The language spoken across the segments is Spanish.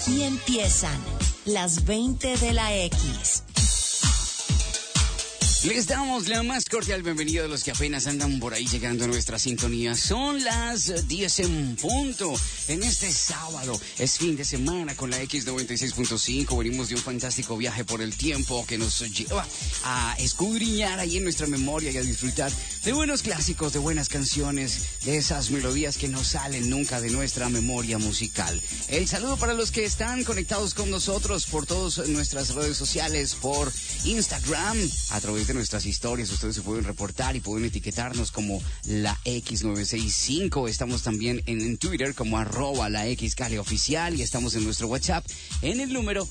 Aquí empiezan las 20 de la X. Les damos la más cordial bienvenida a los que apenas andan por ahí llegando a nuestra sintonía. Son las 10 en punto. En este sábado es fin de semana con la X96.5. Venimos de un fantástico viaje por el tiempo que nos lleva a escudriñar ahí en nuestra memoria y a disfrutar de buenos clásicos, de buenas canciones, de esas melodías que no salen nunca de nuestra memoria musical. El saludo para los que están conectados con nosotros por todas nuestras redes sociales, por Instagram, a través de nuestras historias. Ustedes se pueden reportar y pueden etiquetarnos como la X965. Estamos también en Twitter como @la XCali oficial y estamos en nuestro WhatsApp en el número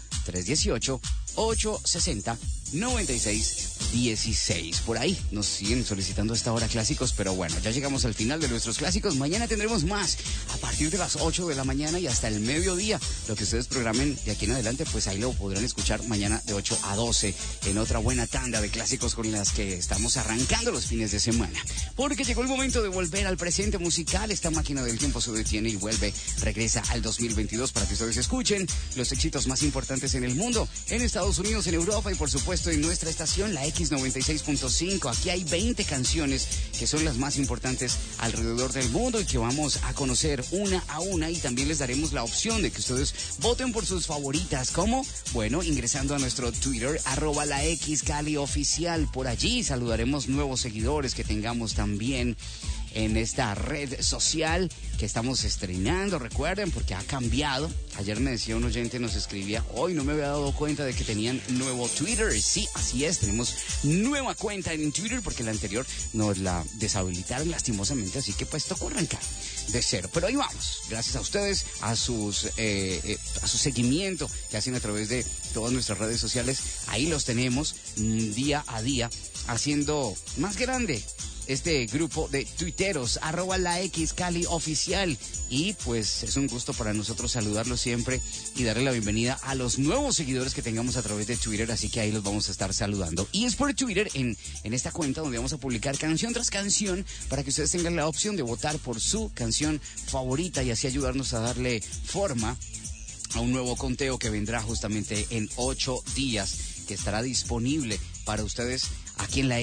318-860-9616. Por ahí nos siguen solicitando a esta hora clásicos, pero bueno, ya llegamos al final de nuestros clásicos. Mañana tendremos más a partir de las 8 de la mañana y hasta el mediodía. Lo que ustedes programen de aquí en adelante, pues ahí lo podrán escuchar mañana de 8 a 12 en otra buena tanda de clásicos con las que estamos arrancando los fines de semana. Porque llegó el momento de volver al presente musical. Esta máquina del tiempo se detiene y vuelve, regresa al 2022 para que ustedes escuchen los éxitos más importantes en el mundo, en Estados Unidos, en Europa y por supuesto en nuestra estación, la X96.5. Aquí hay 20 canciones que son las más importantes alrededor del mundo y que vamos a conocer una a una, y también les daremos la opción de que ustedes voten por sus favoritas. ¿Cómo? Bueno, ingresando a nuestro Twitter, @la XCali oficial. Por allí saludaremos nuevos seguidores que tengamos también en esta red social que estamos estrenando. Recuerden, porque ha cambiado. Ayer me decía un oyente, nos escribía, hoy no me había dado cuenta de que tenían nuevo Twitter. Sí, así es, tenemos nueva cuenta en Twitter porque la anterior nos la deshabilitaron lastimosamente, así que pues tocó arrancar de cero. Pero ahí vamos, gracias a ustedes, a su seguimiento que hacen a través de todas nuestras redes sociales. Ahí los tenemos día a día haciendo más grande este grupo de tuiteros, @la XCali oficial. Y pues es un gusto para nosotros saludarlos siempre y darle la bienvenida a los nuevos seguidores que tengamos a través de Twitter, así que ahí los vamos a estar saludando. Y es por Twitter, en esta cuenta, donde vamos a publicar canción tras canción para que ustedes tengan la opción de votar por su canción favorita y así ayudarnos a darle forma a un nuevo conteo que vendrá justamente en 8 días, que estará disponible para ustedes aquí en la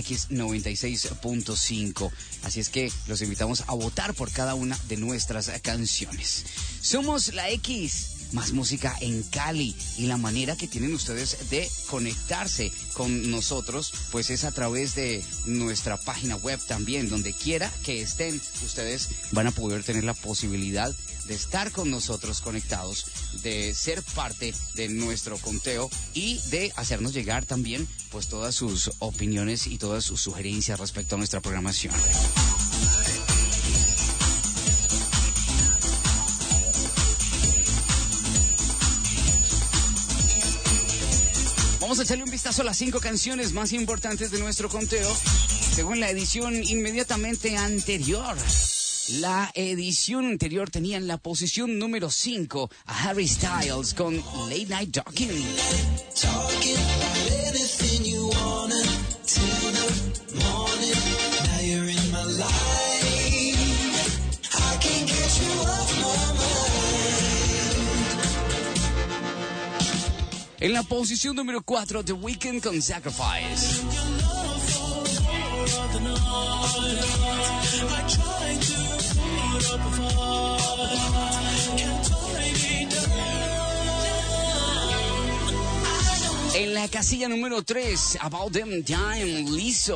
X96.5. Así es que los invitamos a votar por cada una de nuestras canciones. Somos la X, más música en Cali, y la manera que tienen ustedes de conectarse con nosotros pues es a través de nuestra página web también. Donde quiera que estén, ustedes van a poder tener la posibilidad de estar con nosotros conectados, de ser parte de nuestro conteo y de hacernos llegar también pues todas sus opiniones y todas sus sugerencias respecto a nuestra programación. Vamos a echarle un vistazo a las 5 canciones más importantes de nuestro conteo según la edición inmediatamente anterior. La edición anterior tenía en la posición número 5 a Harry Styles con Late Night Talking. En la posición número 4, The Weeknd con Sacrifice. En la casilla número 3, About Them Time, Lizzo.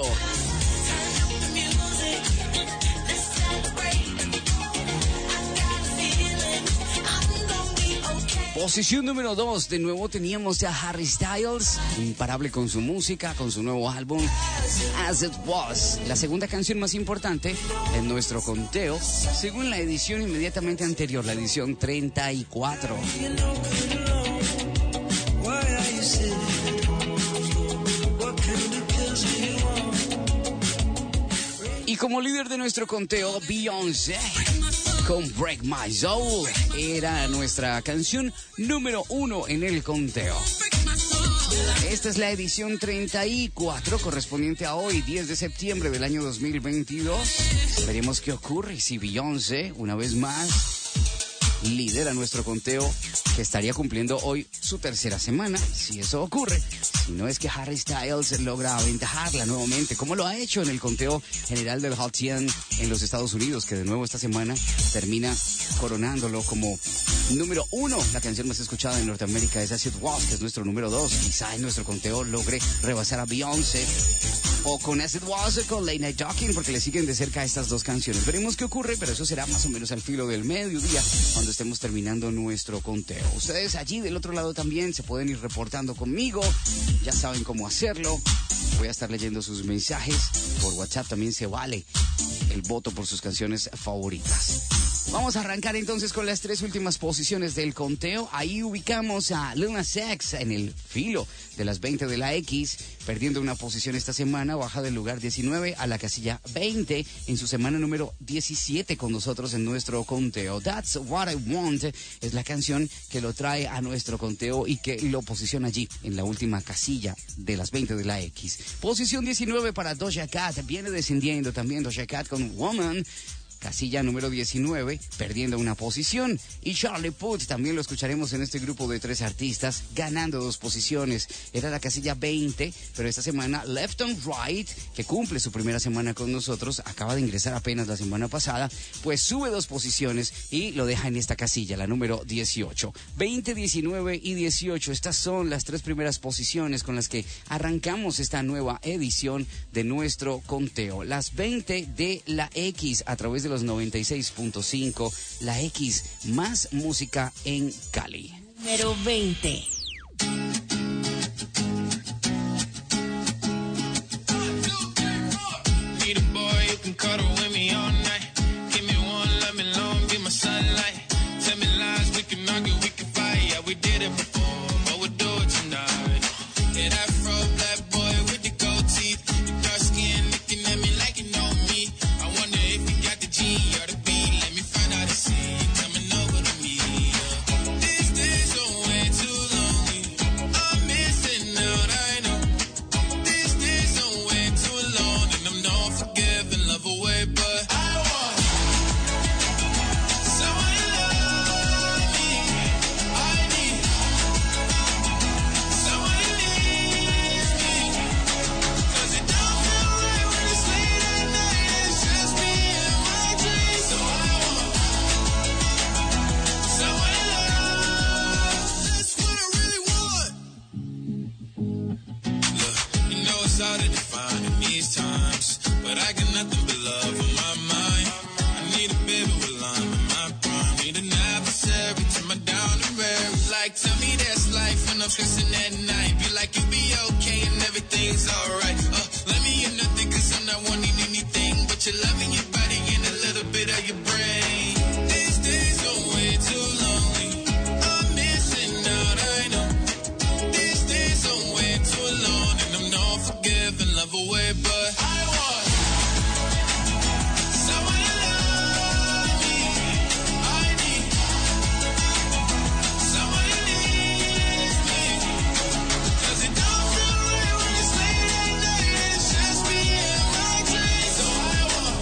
Posición número 2, de nuevo teníamos a Harry Styles, imparable con su música, con su nuevo álbum As It Was, la segunda canción más importante en nuestro conteo, según la edición inmediatamente anterior, la edición 34. Y como líder de nuestro conteo, Beyoncé con Break My Soul era nuestra canción número 1 en el conteo. Esta es la edición 34 correspondiente a hoy, 10 de septiembre del año 2022. Veremos qué ocurre si Beyoncé, una vez más, lidera nuestro conteo, que estaría cumpliendo hoy su tercera semana, si eso ocurre. Si no es que Harry Styles logra aventajarla nuevamente, como lo ha hecho en el conteo general del Hot 100 en los Estados Unidos, que de nuevo esta semana termina coronándolo como número 1. La canción más escuchada en Norteamérica es As It Was, que es nuestro número 2. Quizá en nuestro conteo logre rebasar a Beyoncé, o con As It Was o con Late Night Talking, porque le siguen de cerca estas dos canciones. Veremos qué ocurre, pero eso será más o menos al filo del mediodía, cuando estemos terminando nuestro conteo. Ustedes allí del otro lado también se pueden ir reportando conmigo, ya saben cómo hacerlo. Voy a estar leyendo sus mensajes. Por WhatsApp también se vale el voto por sus canciones favoritas. Vamos a arrancar entonces con las 3 últimas posiciones del conteo. Ahí ubicamos a Lil Nas X en el filo de las 20 de la X, perdiendo una posición esta semana, baja del lugar 19 a la casilla 20 en su semana número 17 con nosotros en nuestro conteo. That's What I Want es la canción que lo trae a nuestro conteo y que lo posiciona allí en la última casilla de las 20 de la X. Posición 19 para Doja Cat, viene descendiendo también Doja Cat con Woman. Casilla número 19, perdiendo una posición. Y Charlie Puth, también lo escucharemos en este grupo de 3 artistas, ganando 2 posiciones. Era la casilla 20, pero esta semana Left on Right, que cumple su primera semana con nosotros, acaba de ingresar apenas la semana pasada, pues sube 2 posiciones y lo deja en esta casilla, la número 18. 20, 19 y 18, estas son las 3 primeras posiciones con las que arrancamos esta nueva edición de nuestro conteo. Las 20 de la X a través de los 96.5, la X, más música en Cali. Número 20. Need a boy who can cuddle with me all night. Give me one, let me long, be my sunlight. Tell me lies, we can argue, we can fight. Yeah, we did it before, but we'll do it tonight. Yeah, that fro black boy with the gold teeth. Your dark skin looking at me like you know me. I wonder if you got the G or the B. Let me find out and see you coming over to me. These days are way too lonely. I'm missing out, I know. These days are way too long, and I'm not forgiving, love away, but I want someone to love me. I need someone who needs me. 'Cause it don't feel right when it's late at night and it's just me and my dreams. So I want someone to love. That's what I really want. Look, you know it's hard to define in these times, but I got nothing but love on my mind. I need a baby with lime in my prime. Need an adversary to my down and rare. Like, tell me that's life when I'm stressing at night. Be like, you'll be okay and everything's alright. Let me in nothing 'cause I'm not wanting anything but your love and your body and a little bit of your brain. These days are way too lonely. I'm missing out, I know. These days are way too long, and I'm not forgiving, love away, but I want someone to love me. I need someone who needs me. 'Cause it don't feel right when it's late at night and it's just me and my dreams. So I want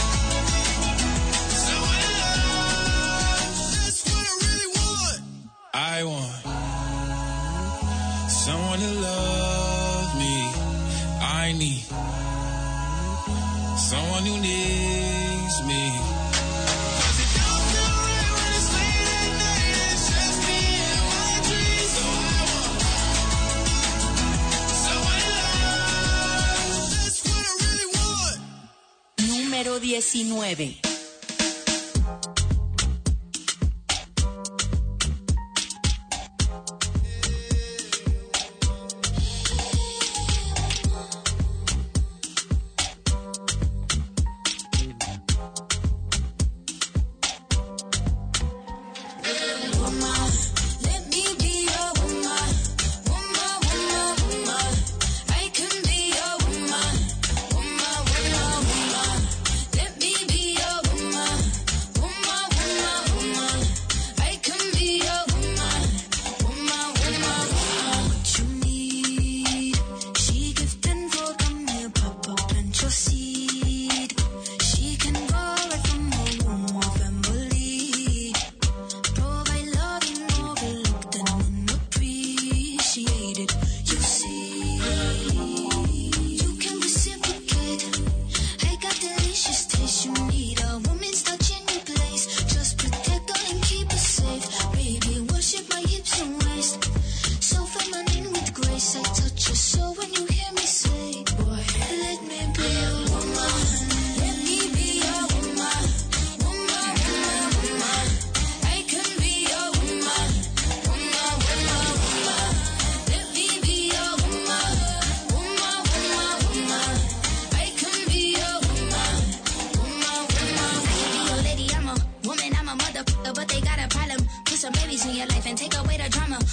someone to love. That's what I really want. I want someone to love me. I need someone who needs me. 'Cause it don't feel right when it's late at night and it's just me and my dreams. So I want someone to love. That's what I really want. Número 19. Let me be your woman, woman, woman, woman. I can be your woman, woman, woman, woman. Let me be your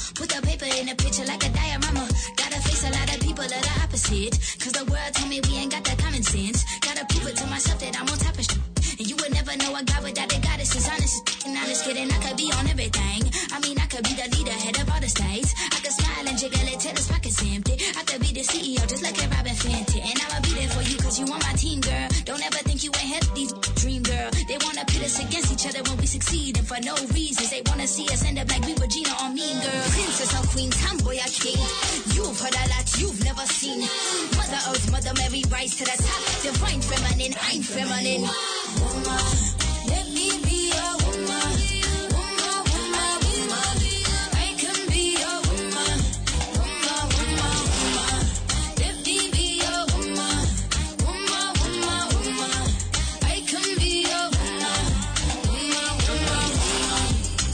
Put the paper in a picture like a diorama. Gotta face a lot of people that are opposite. Cause the world told me we ain't got that common sense. Gotta prove it to myself that I'm on top of shit. And you would never know a guy without a goddess is honest. And honest kidding, I could be on everything. I mean, I could be the leader, head of all the states. I could smile and jiggle it till his pockets empty. I could be the CEO, just like a Robin Fenty. And I'ma be there for you, cause you on my team, girl. Don't ever think you ain't had these dream, girl. They wanna pit us against each other when we succeed. And for no reasons, they wanna see us end up like we were Gina or Mean Girl. Princess or queen, tomboy or king. You've heard a lot you've never seen. Mother Earth, Mother Mary, rise to the top. Divine feminine, I'm feminine. Woman, let me be a woman. Woman, woman, woman. I can be a woman. Woman, woman, woman. Let me be a woman. Woman, woman, woman. I can be a woman. Woman, woman, woman.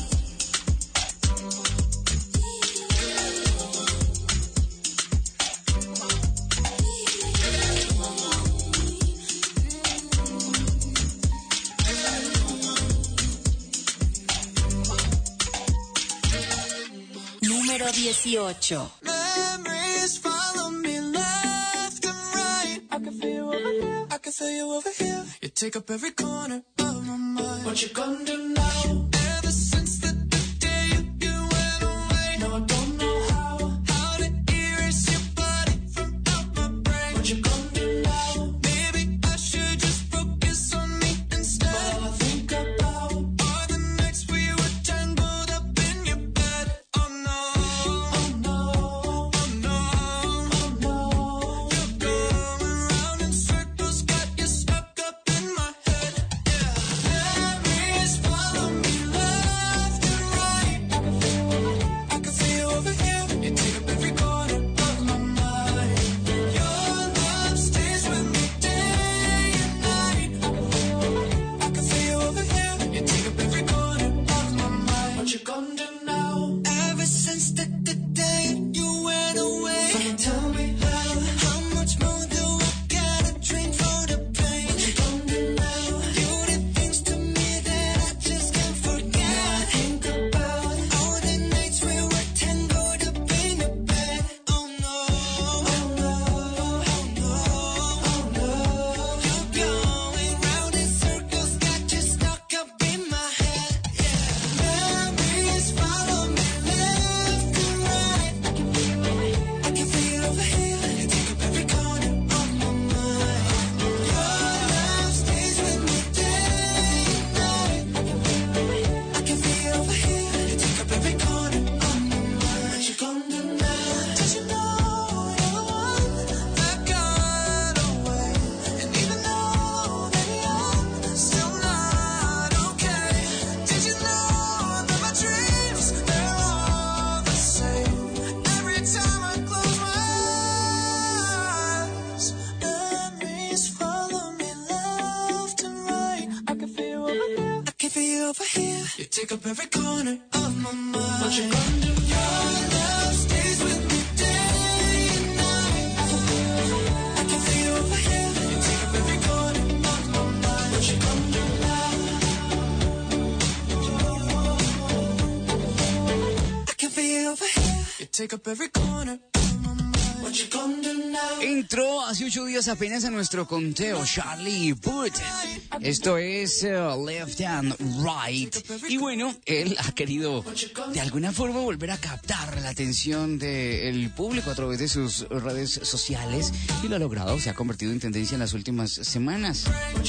Número 18. Memories follow me left and right. I can feel you over here. I can feel you over here. You take up every corner of my mind. What you gonna do now? Ever since the day you went away. No, I don't know how to erase your body from out my brain. What you gonna do now? Maybe I should just focus on me instead. All I think about are the nights we were tangled up in your bed. Oh no. Take up every corner of my mind. What you gonna do? Your love stays with me day and night. I can feel you over here. You take up every corner of my mind. What you gonna do now? I can feel you over here. You take up every corner of my mind. What you gonna do now? Entró hace 8 días apenas a nuestro conteo Charlie Puth. Esto es Left and Right. Y bueno, él ha querido de alguna forma volver a captar la atención del público a través de sus redes sociales y lo ha logrado, se ha convertido en tendencia en las últimas semanas.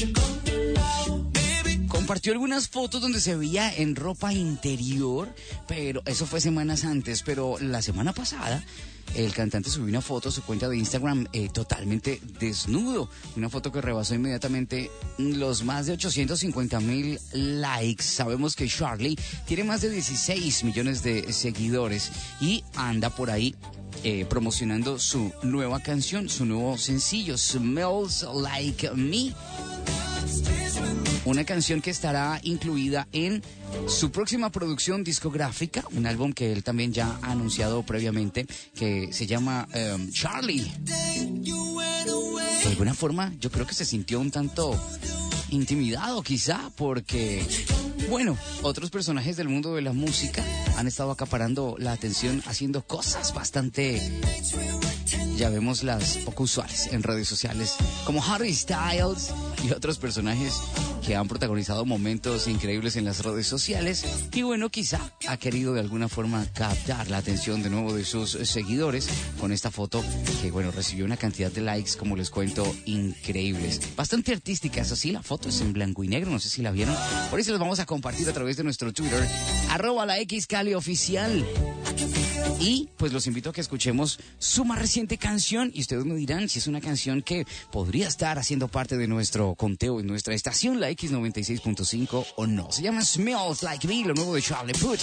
Compartió algunas fotos donde se veía en ropa interior, pero eso fue semanas antes, pero la semana pasada el cantante subió una foto a su cuenta de Instagram totalmente desnudo. Una foto que rebasó inmediatamente los más de 850,000 likes. Sabemos que Charlie tiene más de 16 millones de seguidores y anda por ahí promocionando su nueva canción, su nuevo sencillo, Smells Like Me. Una canción que estará incluida en su próxima producción discográfica, un álbum que él también ya ha anunciado previamente, que se llama Charlie. De alguna forma, yo creo que se sintió un tanto intimidado quizá, porque Bueno, otros personajes del mundo de la música han estado acaparando la atención haciendo cosas bastante, ya vemos, las poco usuales en redes sociales, como Harry Styles y otros personajes que han protagonizado momentos increíbles en las redes sociales. Y bueno, quizá ha querido de alguna forma captar la atención de nuevo de sus seguidores con esta foto que, bueno, recibió una cantidad de likes, como les cuento, increíbles. Bastante artística, eso sí, la foto es en blanco y negro, no sé si la vieron. Por eso les vamos a compartir a través de nuestro Twitter, @laxcalioficial. Y pues los invito a que escuchemos su más reciente canción y ustedes me dirán si es una canción que podría estar haciendo parte de nuestro conteo en nuestra estación, la X96.5, o no. Se llama Smells Like Me, lo nuevo de Charlie Puth.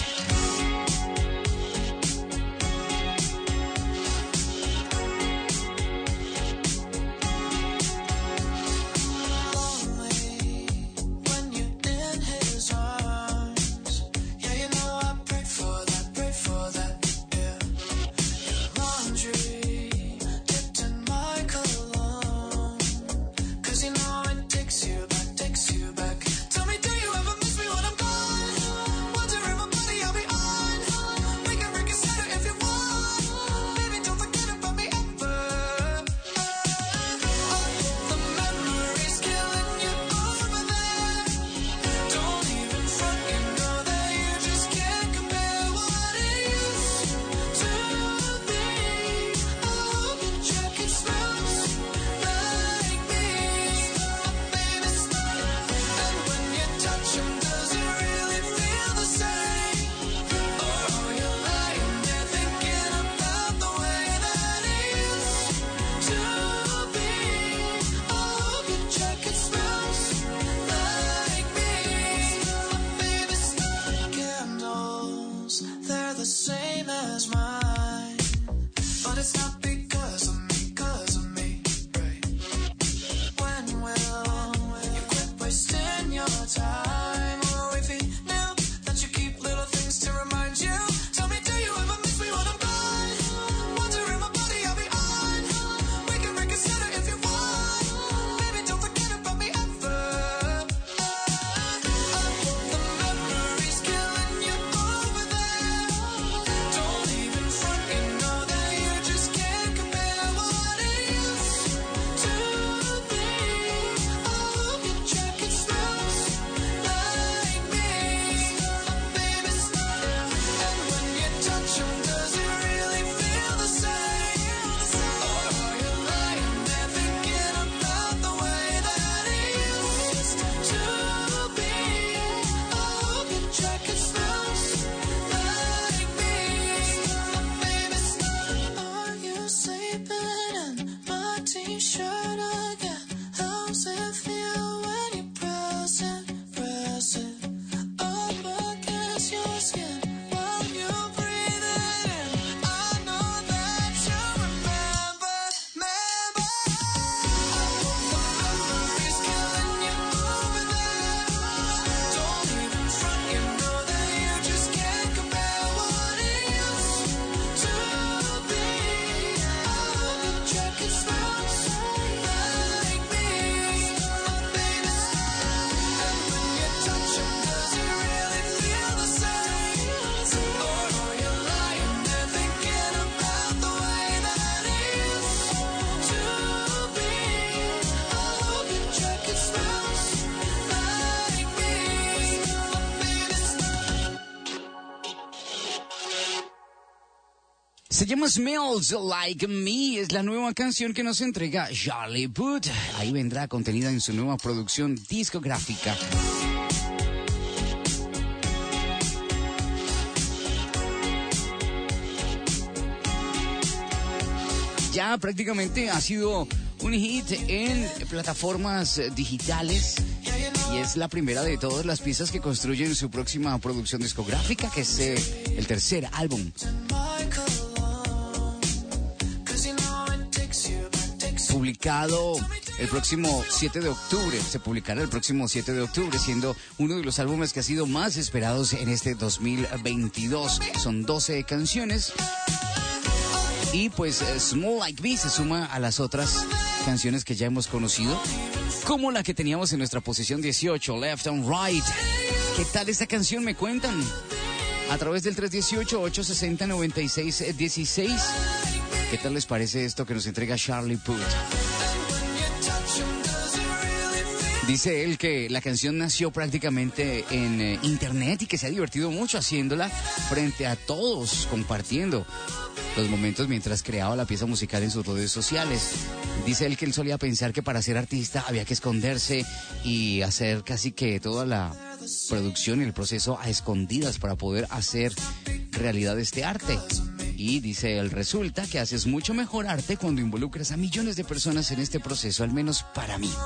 Se llama Smells Like Me, es la nueva canción que nos entrega Charlie Puth. Ahí vendrá contenida en su nueva producción discográfica. Ya prácticamente ha sido un hit en plataformas digitales y es la primera de todas las piezas que construyen su próxima producción discográfica, que es el tercer álbum. Publicado el próximo 7 de octubre, se publicará el próximo 7 de octubre, siendo uno de los álbumes que ha sido más esperados en este 2022. Son 12 canciones Y pues Small Like Me se suma a las otras canciones que ya hemos conocido, como la que teníamos en nuestra posición 18, Left and Right. ¿Qué tal esta canción? Me cuentan a través del 318-860-9616. ¿Qué tal les parece esto que nos entrega Charlie Puth? Dice él que la canción nació prácticamente en internet y que se ha divertido mucho haciéndola frente a todos, compartiendo los momentos mientras creaba la pieza musical en sus redes sociales. Dice él que él solía pensar que para ser artista había que esconderse y hacer casi que toda la producción y el proceso a escondidas para poder hacer realidad este arte. Y dice él, resulta que haces mucho mejor arte cuando involucras a millones de personas en este proceso, al menos para mí.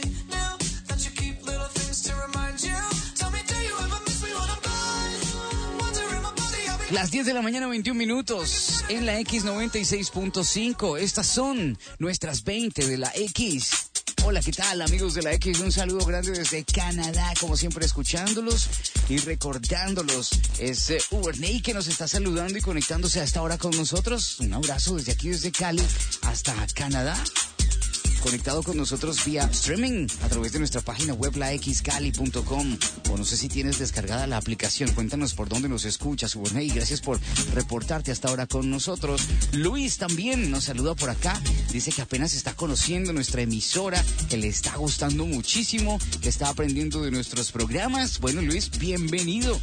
Las 10 de la mañana, 21 minutos, en la X96.5. Estas son nuestras 20 de la X. Hola, ¿qué tal, amigos de la X? Un saludo grande desde Canadá, como siempre, escuchándolos y recordándolos. Es Uberney que nos está saludando y conectándose a esta hora con nosotros. Un abrazo desde aquí, desde Cali hasta Canadá. Conectado con nosotros vía streaming a través de nuestra página web laxcali.com, o no sé si tienes descargada la aplicación. Cuéntanos por dónde nos escuchas, Uberney. Gracias por reportarte hasta ahora con nosotros. Luis también nos saluda por acá, dice que apenas está conociendo nuestra emisora, que le está gustando muchísimo, que está aprendiendo de nuestros programas. Bueno, Luis, bienvenido.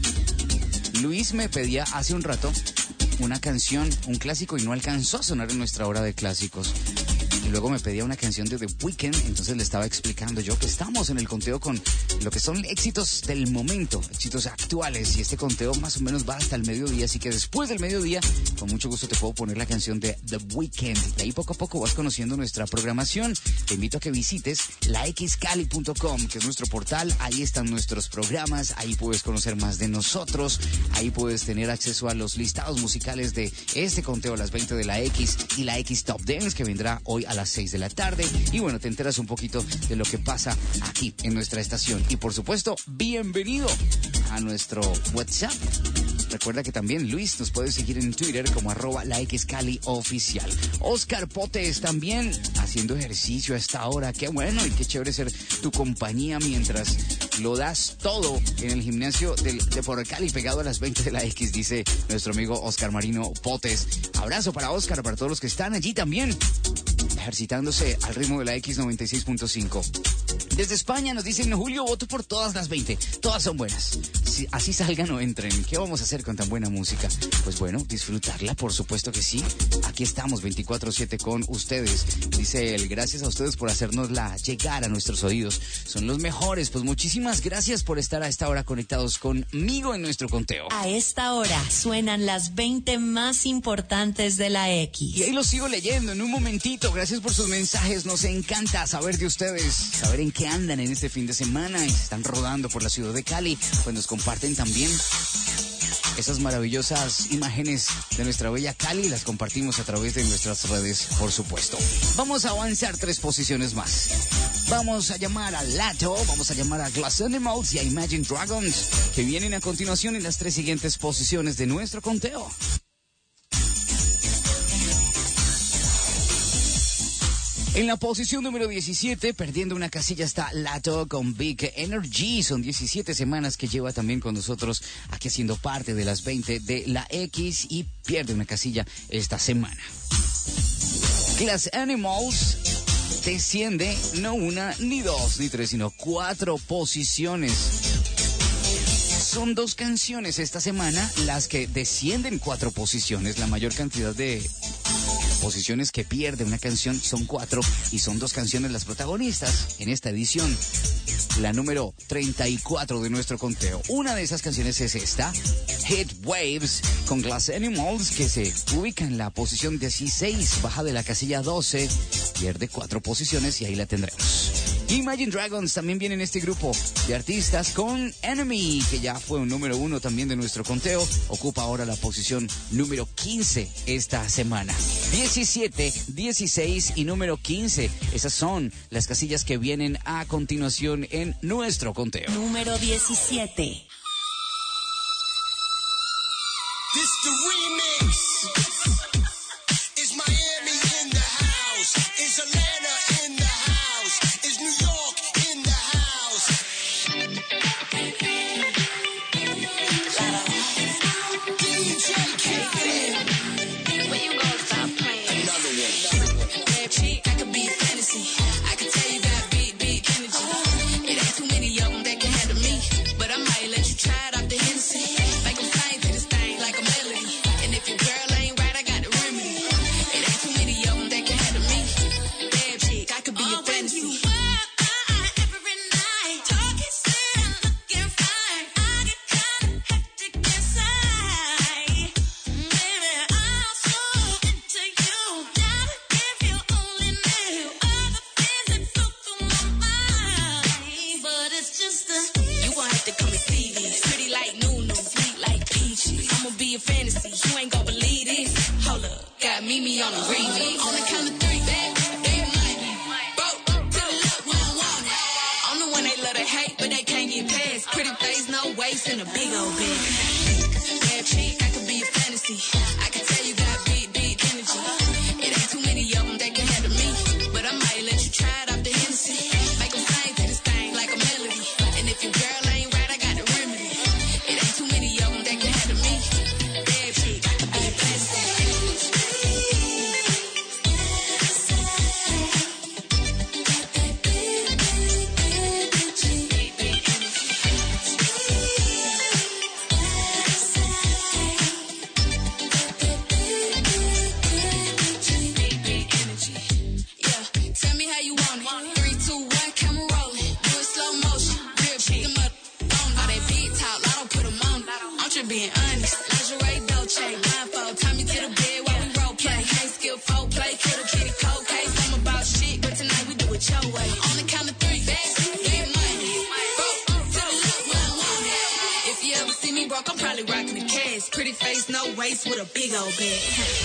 Luis me pedía hace un rato una canción, un clásico, y no alcanzó a sonar en nuestra hora de clásicos. Y luego me pedía una canción de The Weeknd, entonces le estaba explicando yo que estamos en el conteo con lo que son éxitos del momento, éxitos actuales, y este conteo más o menos va hasta el mediodía, así que después del mediodía, con mucho gusto te puedo poner la canción de The Weeknd. Y ahí poco a poco vas conociendo nuestra programación. Te invito a que visites laxcali.com, que es nuestro portal. Ahí están nuestros programas, ahí puedes conocer más de nosotros, ahí puedes tener acceso a los listados musicales de este conteo, las 20 de la X y la X Top Dance, que vendrá hoy a las 6 de la tarde. Y bueno, te enteras un poquito de lo que pasa aquí en nuestra estación. Y por supuesto, bienvenido a nuestro WhatsApp. Recuerda que también Luis nos puede seguir en Twitter como @laxcalioficial. Oscar Potes también haciendo ejercicio a esta hora. Qué bueno y qué chévere ser tu compañía mientras lo das todo en el gimnasio de por Cali, pegado a las 20 de la X, dice nuestro amigo Oscar Marino Potes. Abrazo para Oscar, para todos los que están allí también ejercitándose al ritmo de la X96.5. Desde España nos dicen, Julio, voto por todas las 20. Todas son buenas. Si así salgan o entren. ¿Qué vamos a hacer con tan buena música? Pues bueno, disfrutarla, por supuesto que sí. Aquí estamos 24/7 con ustedes. Dice él, gracias a ustedes por hacernosla llegar a nuestros oídos. Son los mejores. Pues muchísimas gracias por estar a esta hora conectados conmigo en nuestro conteo. A esta hora suenan las 20 más importantes de la X. Y ahí los sigo leyendo en un momentito. Gracias por sus mensajes. Nos encanta saber de ustedes, saber en qué andan en este fin de semana y se están rodando por la ciudad de Cali. Pues nos comparten también esas maravillosas imágenes de nuestra bella Cali, las compartimos a través de nuestras redes, por supuesto. Vamos a avanzar 3 posiciones más. Vamos a llamar a Lato, vamos a llamar a Glass Animals y a Imagine Dragons, que vienen a continuación en las 3 siguientes posiciones de nuestro conteo. En la posición número 17, perdiendo una casilla, está Lato con Big Energy. Son 17 semanas que lleva también con nosotros aquí haciendo parte de las 20 de la X y pierde una casilla esta semana. Glass Animals desciende no 1, ni 2, ni 3, sino 4 posiciones. Son 2 canciones esta semana las que descienden 4 posiciones. La mayor cantidad de posiciones que pierde una canción son 4 y son 2 canciones las protagonistas en esta edición, la número 34 de nuestro conteo. Una de esas canciones es esta, Heat Waves con Glass Animals, que se ubica en la posición 16, baja de la casilla 12, pierde 4 posiciones y ahí la tendremos. Imagine Dragons también viene en este grupo de artistas con Enemy, que ya fue un número 1 también de nuestro conteo. Ocupa ahora la posición número 15 esta semana. 17, 16 y número 15. Esas son las casillas que vienen a continuación en nuestro conteo. Número 17. This the remix. meet me on the remix. On the count of three, bad money. Broke to the left, we don't want it. I'm the one they love to hate, but they can't get past. Pretty face, no waist, and a big old bag. Bad chick, I could be a fantasy. I can tell you got big energy. It ain't too many of them that can handle me, but I might let you try it off the Hennessy. Make them sing to this thing like a melody. And if your girl ain't right, I got the remedy. It ain't too many of them that can handle me. Bad chick, I could be a fantasy. Being honest, lingerie, Dolce, blindfold, tie me to the bed while we role play. Can't skill folk play, kiddo, kitty, cold case. I'm about shit, but tonight we do it your way. On the count of three, bad money. Broke to the left, we don't want it. If you ever see me broke, I'm probably rocking the cash. Pretty face, no waist, with a big old bag.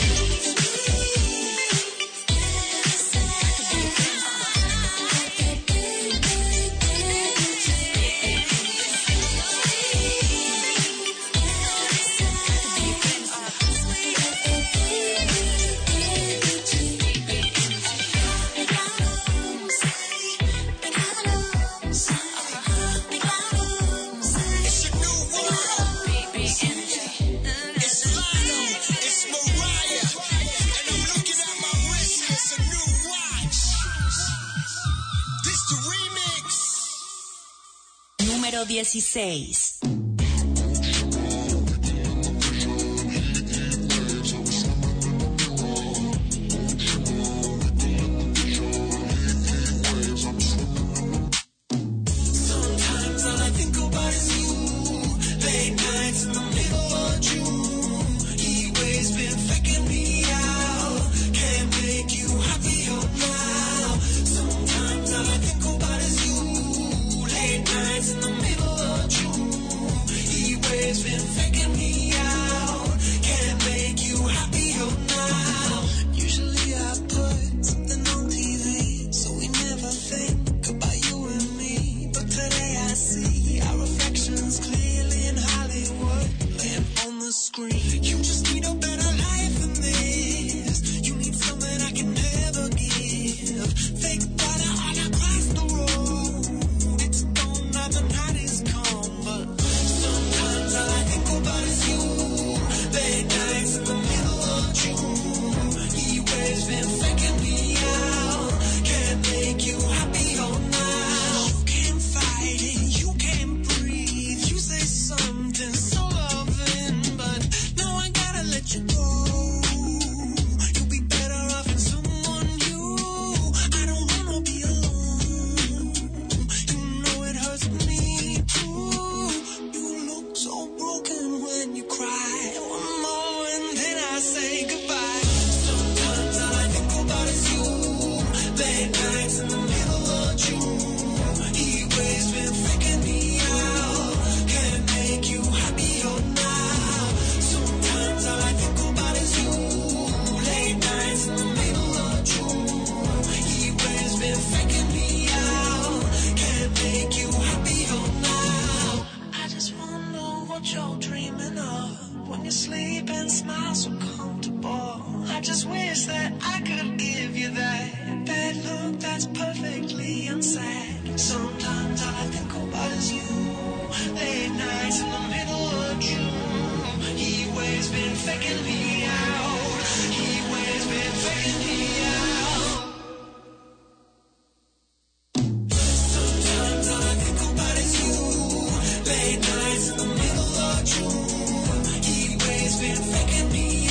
Número 16.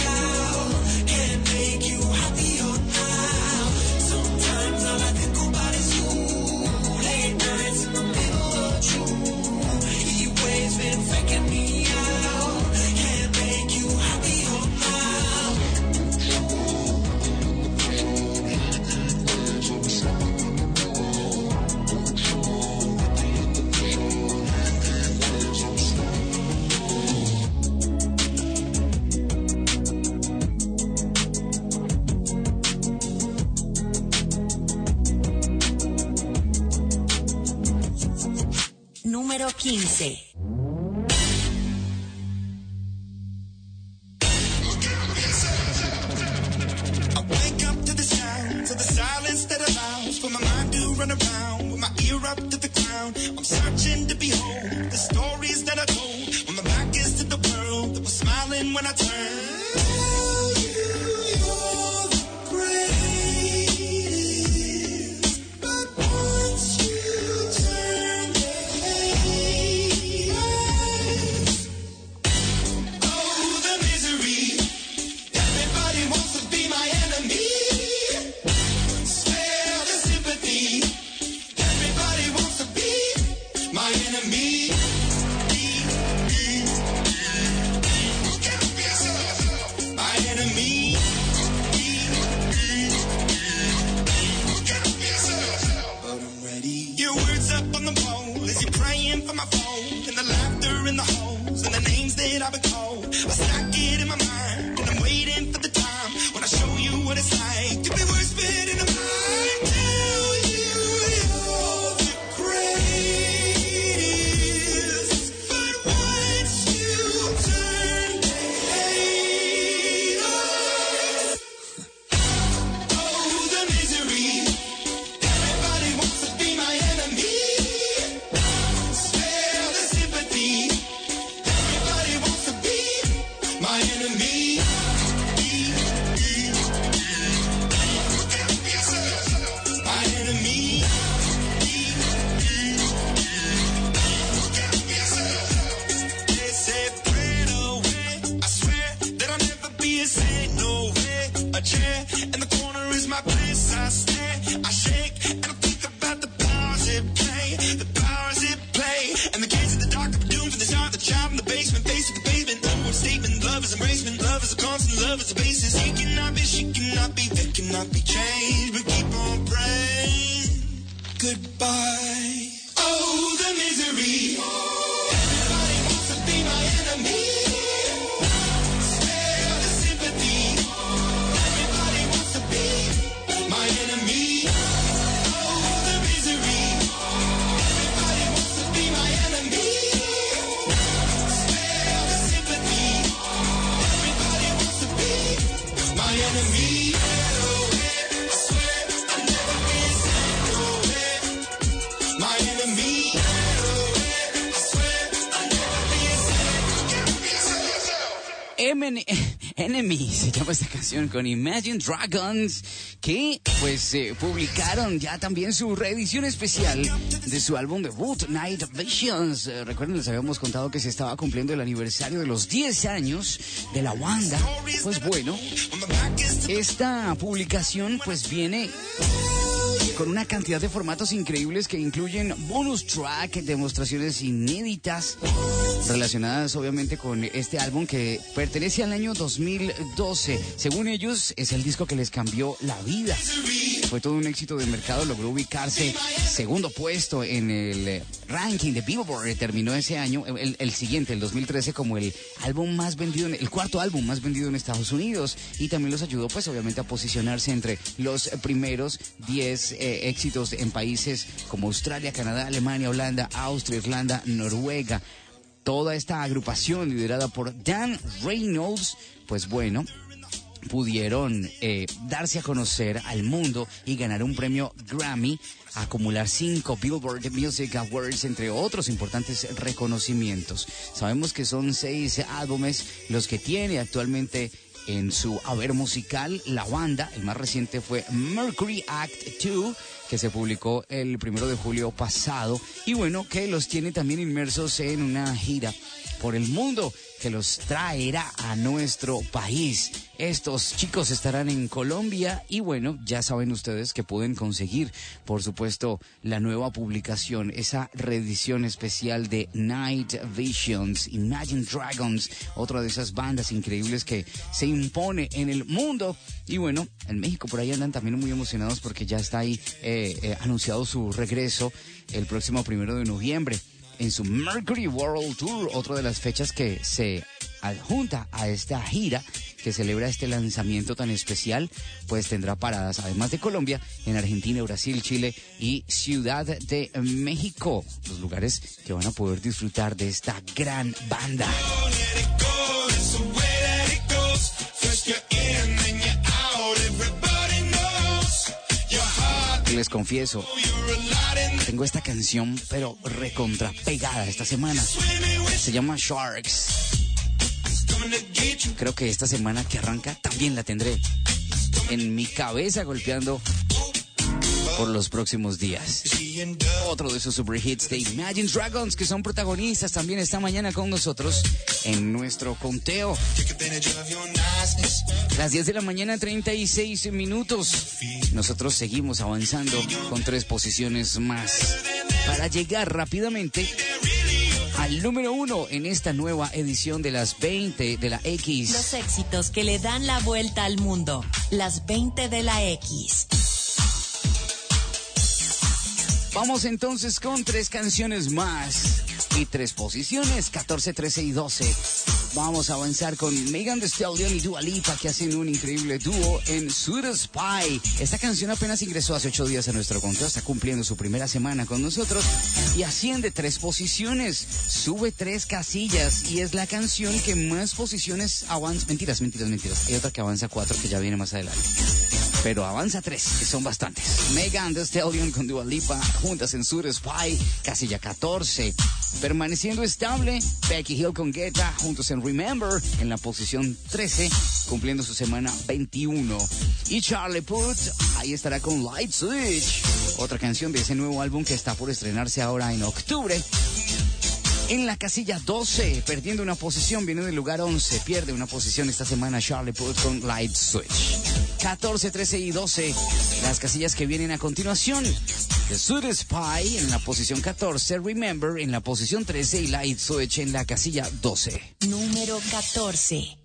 Sometimes all I think about número 15. For my mind to run around with my ear up to the ground. I'm searching to behold the stories that I told when my back is to the world that was smiling when I turned. You're the greatest, but once you turn the page, oh, the misery. Everybody wants to be my enemy. Everybody wants to be my enemy. Look out for yourself. My enemy. Look out for yourself. But I'm ready. Your words up on the wall as you're praying for my phone. And the laughter in the holes and the names that I've been called. I stack it in my mind and I'm waiting for the time when I show you what it's like to be worse fit in a mind. In the corner is my place. I stare, I shake, and I think about the powers it play, the powers it play. And the kids at the doctor are doomed for the start, the child in the basement, face with the pavement. No more statement, love is embracement, love is a constant, love is a basis. He cannot be, she cannot be, they cannot be changed. But keep on praying. Goodbye. Oh, the misery. Everybody wants to be my enemy. Spare the sympathy. My enemy, oh, the misery. Everybody wants to be my enemy. Spare the sympathy. Everybody wants to be my enemy. I swear I'll never be sad, no way. My enemy, I swear I'll never be sad. Enemy se llama esta canción con Imagine Dragons, que pues publicaron ya también su reedición especial de su álbum debut Night Visions. Recuerden, les habíamos contado que se estaba cumpliendo el aniversario de los 10 años de la banda. Pues bueno, esta publicación pues viene con una cantidad de formatos increíbles que incluyen bonus track, demostraciones inéditas relacionadas obviamente con este álbum que pertenece al año 2012. Según ellos, es el disco que les cambió la vida. Fue todo un éxito de mercado, logró ubicarse segundo puesto en el ranking de Billboard. Terminó ese año, el siguiente, el 2013, como el álbum más vendido, el cuarto álbum más vendido en Estados Unidos, y también los ayudó pues obviamente a posicionarse entre los primeros 10 éxitos en países como Australia, Canadá, Alemania, Holanda, Austria, Irlanda, Noruega. Toda esta agrupación liderada por Dan Reynolds, pues bueno, pudieron darse a conocer al mundo y ganar un premio Grammy, acumular 5 Billboard Music Awards, entre otros importantes reconocimientos. Sabemos que son 6 álbumes los que tiene actualmente en su haber musical la banda. El más reciente fue Mercury Act 2, que se publicó el 1 de julio pasado, y bueno, que los tiene también inmersos en una gira por el mundo que los traerá a nuestro país. Estos chicos estarán en Colombia y bueno, ya saben ustedes que pueden conseguir, por supuesto, la nueva publicación, esa reedición especial de Night Visions, Imagine Dragons, otra de esas bandas increíbles que se impone en el mundo. Y bueno, en México por ahí andan también muy emocionados porque ya está ahí anunciado su regreso el próximo 1 de noviembre. En su Mercury World Tour, otra de las fechas que se adjunta a esta gira, que celebra este lanzamiento tan especial, pues tendrá paradas, además de Colombia, en Argentina, Brasil, Chile y Ciudad de México, los lugares que van a poder disfrutar de esta gran banda. Les confieso, tengo esta canción pero recontra pegada esta semana. Se llama Sharks. Creo que esta semana que arranca también la tendré en mi cabeza golpeando por los próximos días. Otro de esos super hits de Imagine Dragons, que son protagonistas también esta mañana con nosotros en nuestro conteo. Las 10 de la mañana, 36 minutos. Nosotros seguimos avanzando con 3 posiciones más para llegar rápidamente al número 1 en esta nueva edición de las 20 de la X. Los éxitos que le dan la vuelta al mundo. Las 20 de la X. Vamos entonces con 3 canciones más y 3 posiciones, 14, 13 y 12. Vamos a avanzar con Megan Thee Stallion y Dua Lipa, que hacen un increíble dúo en Sweetest Pie. Esta canción apenas ingresó hace 8 días a nuestro conteo, está cumpliendo su primera semana con nosotros y asciende 3 posiciones, sube 3 casillas y es la canción que más posiciones avanza. Mentiras. Hay otra que avanza 4 que ya viene más adelante. Pero avanza 3, que son bastantes. Megan Thee Stallion con Dua Lipa, juntas en Sweetest Pie, casilla 14. Permaneciendo estable, Becky Hill con Guetta, juntos en Remember, en la posición 13, cumpliendo su semana 21. Y Charlie Puth, ahí estará con Light Switch, otra canción de ese nuevo álbum que está por estrenarse ahora en octubre. En la casilla 12, perdiendo una posición, viene del lugar 11, pierde una posición esta semana Charlie Puth con Light Switch. 14, 13 y 12, las casillas que vienen a continuación. The Sweetest Pie en la posición 14, Remember en la posición 13 y Light Switch en la casilla 12. Número 14.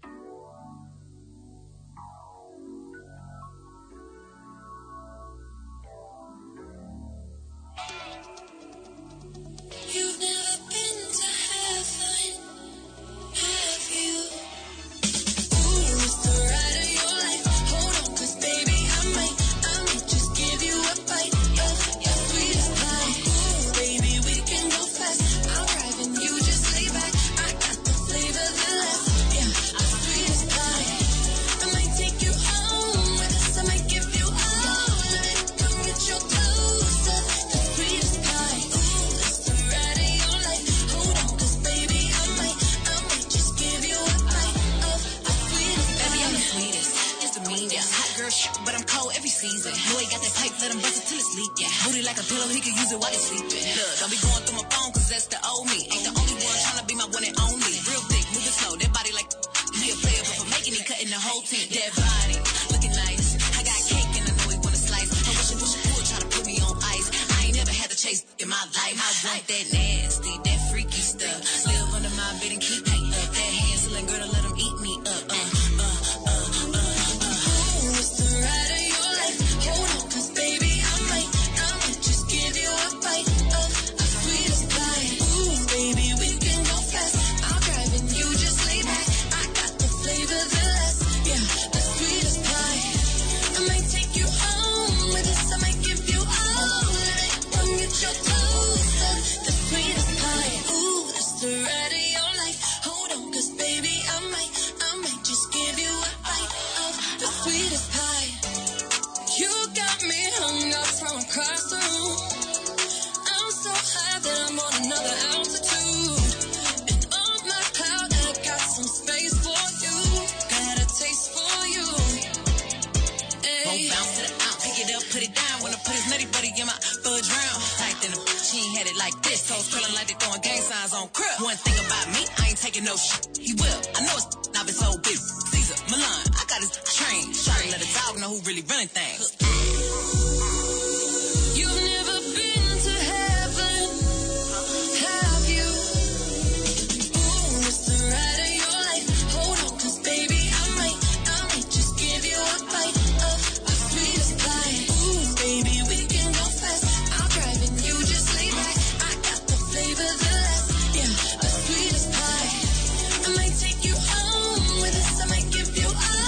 I might take you home with us. I might give you all.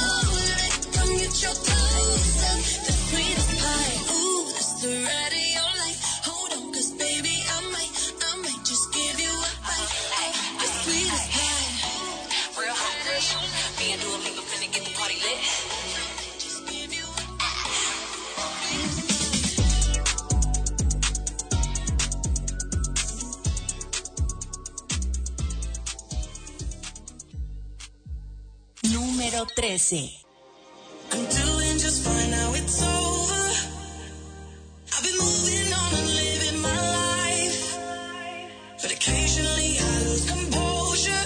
13. I'm doing just fine now it's over. I've been moving on and living my life, but occasionally I lose composure,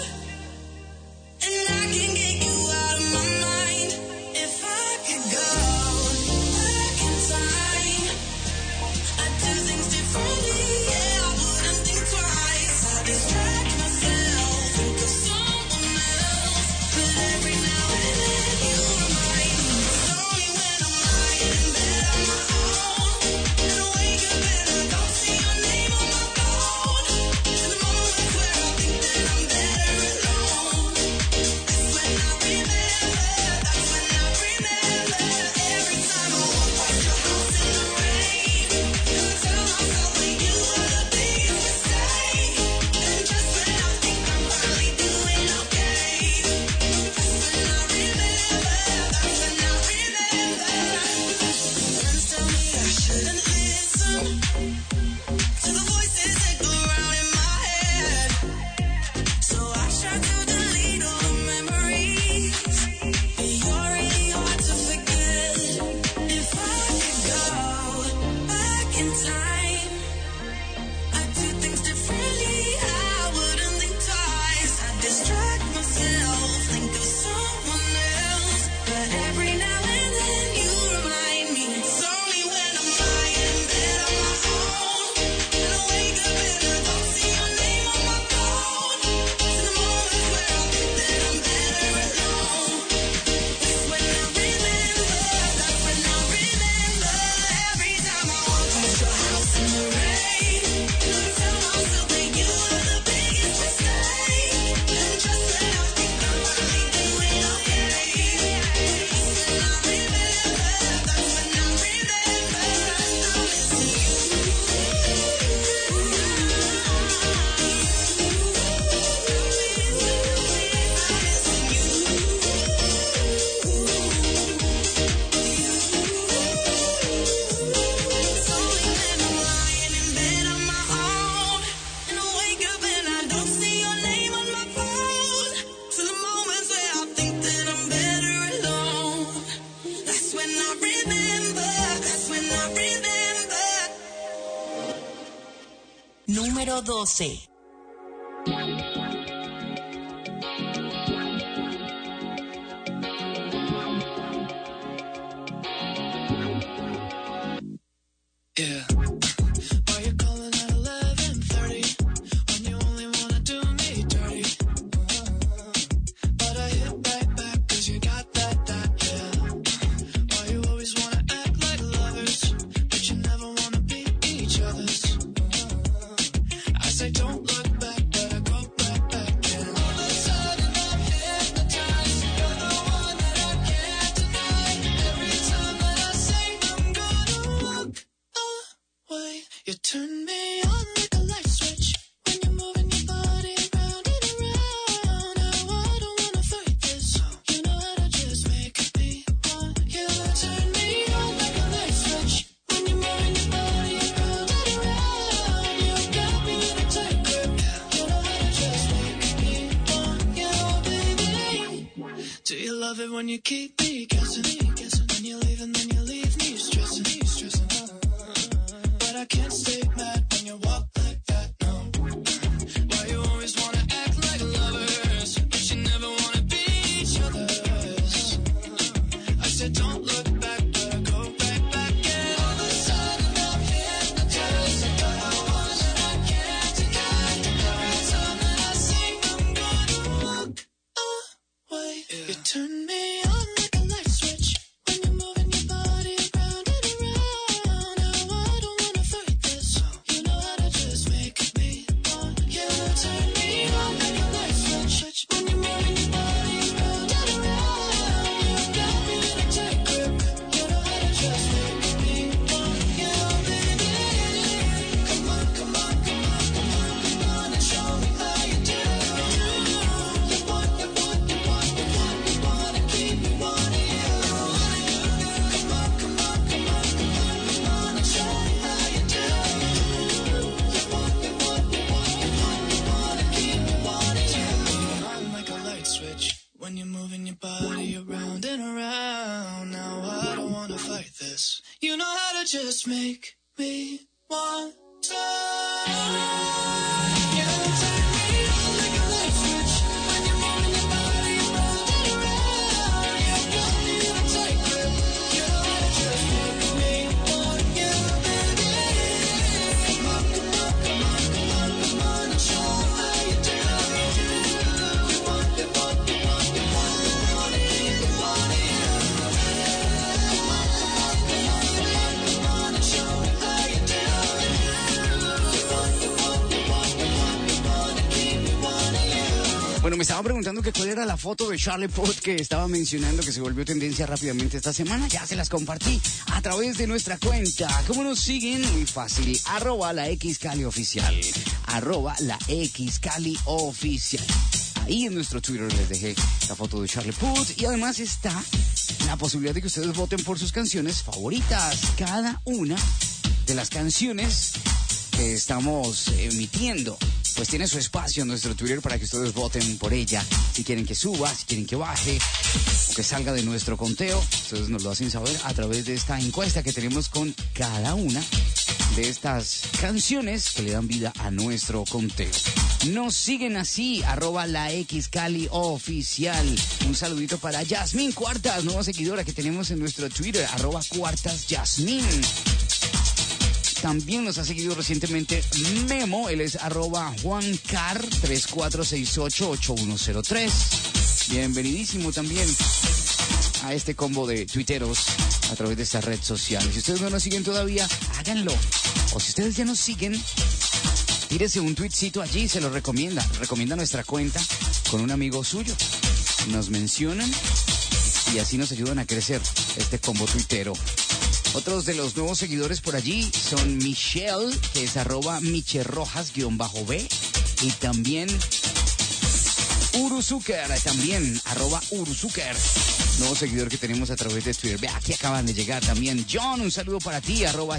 and I can get you out of my mind. If I could go back in time, I'd do things differently. Yeah, I wouldn't think twice. I'd distract myself, think of someone else, but every now and then you remind me. It's only when I'm lying in bed on my own, and I wake up and I don't see your name on my phone. In the moments where I think that I'm better alone, that's when I remember. That's when I remember. Every time I walk past your house in the rain, and I tell myself that you were the biggest mistake. And just when I think I'm finally doing okay, that's when I remember. That's when I remember. Friends tell me I shouldn't listen to the voices that go around in my head, so I try to delete all the memories, but you're really hard to forget. If I could go back in time, I'd do things differently. I wouldn't think twice. I'd distract myself, think of someone else, but every now and then you remind me. It's only when I'm lying in bed on my own, and I wake up and I don't see your name on my phone. It's in the moments where I think that I'm better alone, that's when I remember. That's when I remember. Every time I walk past your house in the rain, and I tell myself that you were the biggest mistake. And just when I think I'm finally doing okay, that's when I remember. That's when I remember. I'm missing you. It's only when I'm lying in bed on my own, and I wake up and I don't see your name on my phone. To the moments where I think that I'm better alone, that's when I remember. That's when I remember. Número 12. Yeah. Why you calling at 11:30 when you only wanna do me dirty? But I hit right back 'cause you got that, yeah. Why you always wanna act like lovers, but you never wanna be each other's? I say don't look back, but I go right back, yeah. All of a sudden I'm hypnotized. You're the one that I can't deny. Every time that I say I'm gonna walk away, you turn me on like a light switch when you're moving your body around and around. Now I don't wanna fight this. You know how to just make me want you. Turn me on like a light switch when you're moving your body around and around. You got me in a tight grip. You know how to just make me want you, baby. Do you love it when you keep me guessing? When you leave and then you leave me stressing. But I can't stay mad when you walk like that, no. Why you always wanna act like lovers, but you never wanna be each other's? I said don't look back, but I go right back, and all of a sudden I'm hypnotized. You're the one that I can't deny. Every time that I say I'm gonna walk away, you turn me on like a light switch ever fight this. You know how to just make me want to. You turn me on like a light switch. When you're moving your body, you roll it around. You got me in a tight grip. You know how to just make me want you, baby. Come on, come on, come on, come on, come on, and show me how you do. You want, you want, you want, you want, you want it, you want it. Come on, come on, come on, come on, come on, and show me how you do. You want, you want, you want, you want, you want it, keep me wanting you. Bueno, me estaban preguntando que cuál era la foto de Charlie Puth que estaba mencionando que se volvió tendencia rápidamente esta semana. Ya se las compartí a través de nuestra cuenta. ¿Cómo nos siguen? Muy fácil. @la XCali oficial. @la XCali oficial. Ahí en nuestro Twitter les dejé la foto de Charlie Puth y además está la posibilidad de que ustedes voten por sus canciones favoritas. Cada una de las canciones que estamos emitiendo pues tiene su espacio en nuestro Twitter para que ustedes voten por ella. Si quieren que suba, si quieren que baje o que salga de nuestro conteo, ustedes nos lo hacen saber a través de esta encuesta que tenemos con cada una de estas canciones que le dan vida a nuestro conteo. Nos siguen así, @la XCali oficial. Un saludito para Yasmín Cuartas, nueva seguidora que tenemos en nuestro Twitter, @cuartasyasmín. También nos ha seguido recientemente Memo, él es @juancar34688103. Bienvenidísimo también a este combo de tuiteros a través de esta red social. Si ustedes no nos siguen todavía, háganlo. O si ustedes ya nos siguen, tírese un tweetcito allí, se lo recomienda. Recomienda nuestra cuenta con un amigo suyo. Nos mencionan y así nos ayudan a crecer este combo tuitero. Otros de los nuevos seguidores por allí son Michelle, que es @micherrojas_b, y también Uruzucker, también @Uruzucker, nuevo seguidor que tenemos a través de Twitter. Ve, aquí acaban de llegar también. John, un saludo para ti,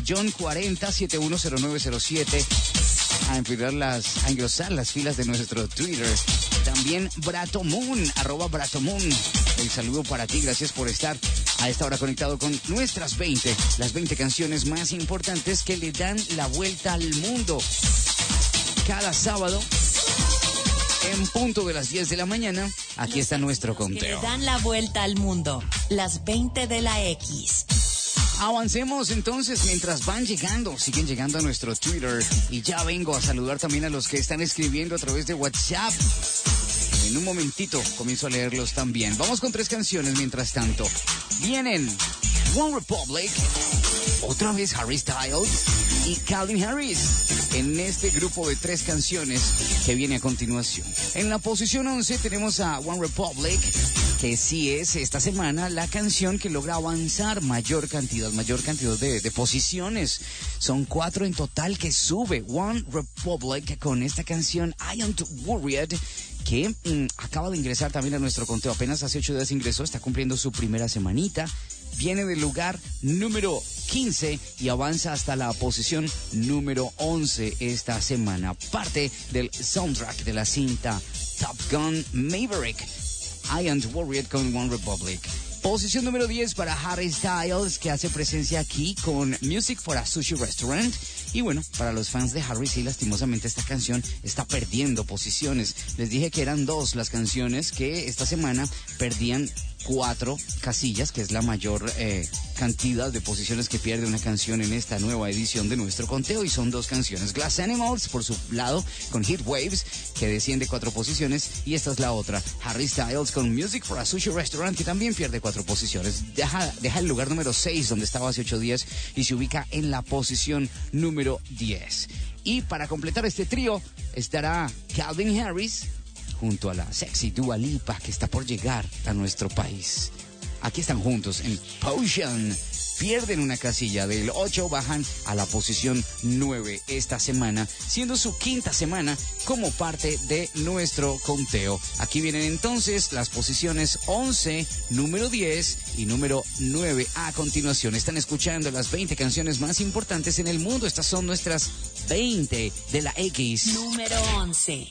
@John40710907, a engrosar las filas de nuestro Twitter. También Bratomoon, @Bratomoon. El saludo para ti, gracias por estar a esta hora conectado con nuestras las 20 canciones más importantes que le dan la vuelta al mundo. Cada sábado, en punto de las 10 de la mañana, aquí está nuestro Que conteo. le dan la vuelta al mundo. Las 20 de la X. Avancemos entonces mientras siguen llegando a nuestro Twitter. Y ya vengo a saludar también a los que están escribiendo a través de WhatsApp. En un momentito comienzo a leerlos también. Vamos con 3 canciones mientras tanto. Vienen One Republic, otra vez Harry Styles y Calvin Harris en este grupo de 3 canciones que viene a continuación. En la posición 11 tenemos a One Republic, que sí es esta semana la canción que logra avanzar mayor cantidad de posiciones. Son 4 en total que sube One Republic con esta canción I Am Worried, que acaba de ingresar también a nuestro conteo. Apenas hace 8 días ingresó, está cumpliendo su primera semanita. Viene del lugar número 15 y avanza hasta la posición número 11 esta semana. Parte del soundtrack de la cinta Top Gun Maverick. I Am Worried con One Republic. Posición número 10 para Harry Styles, que hace presencia aquí con Music for a Sushi Restaurant. Y bueno, para los fans de Harry, sí, lastimosamente esta canción está perdiendo posiciones. Les dije que eran 2 las canciones que esta semana perdían 4 casillas, que es la mayor cantidad de posiciones que pierde una canción en esta nueva edición de nuestro conteo, y son 2 canciones. Glass Animals, por su lado, con Heat Waves, que desciende 4 posiciones, y esta es la otra, Harry Styles con Music for a Sushi Restaurant, que también pierde 4 posiciones. Deja el lugar número 6, donde estaba hace 8 días, y se ubica en la posición número 10. Y para completar este trío estará Calvin Harris junto a la sexy Dua Lipa, que está por llegar a nuestro país. Aquí están juntos en Potion. Pierden una casilla, del 8 bajan a la posición 9 esta semana, siendo su 5ª semana como parte de nuestro conteo. Aquí vienen entonces las posiciones 11, número 10 y número 9 a continuación. Están escuchando las 20 canciones más importantes en el mundo. Estas son nuestras 20 de la X. Número 11.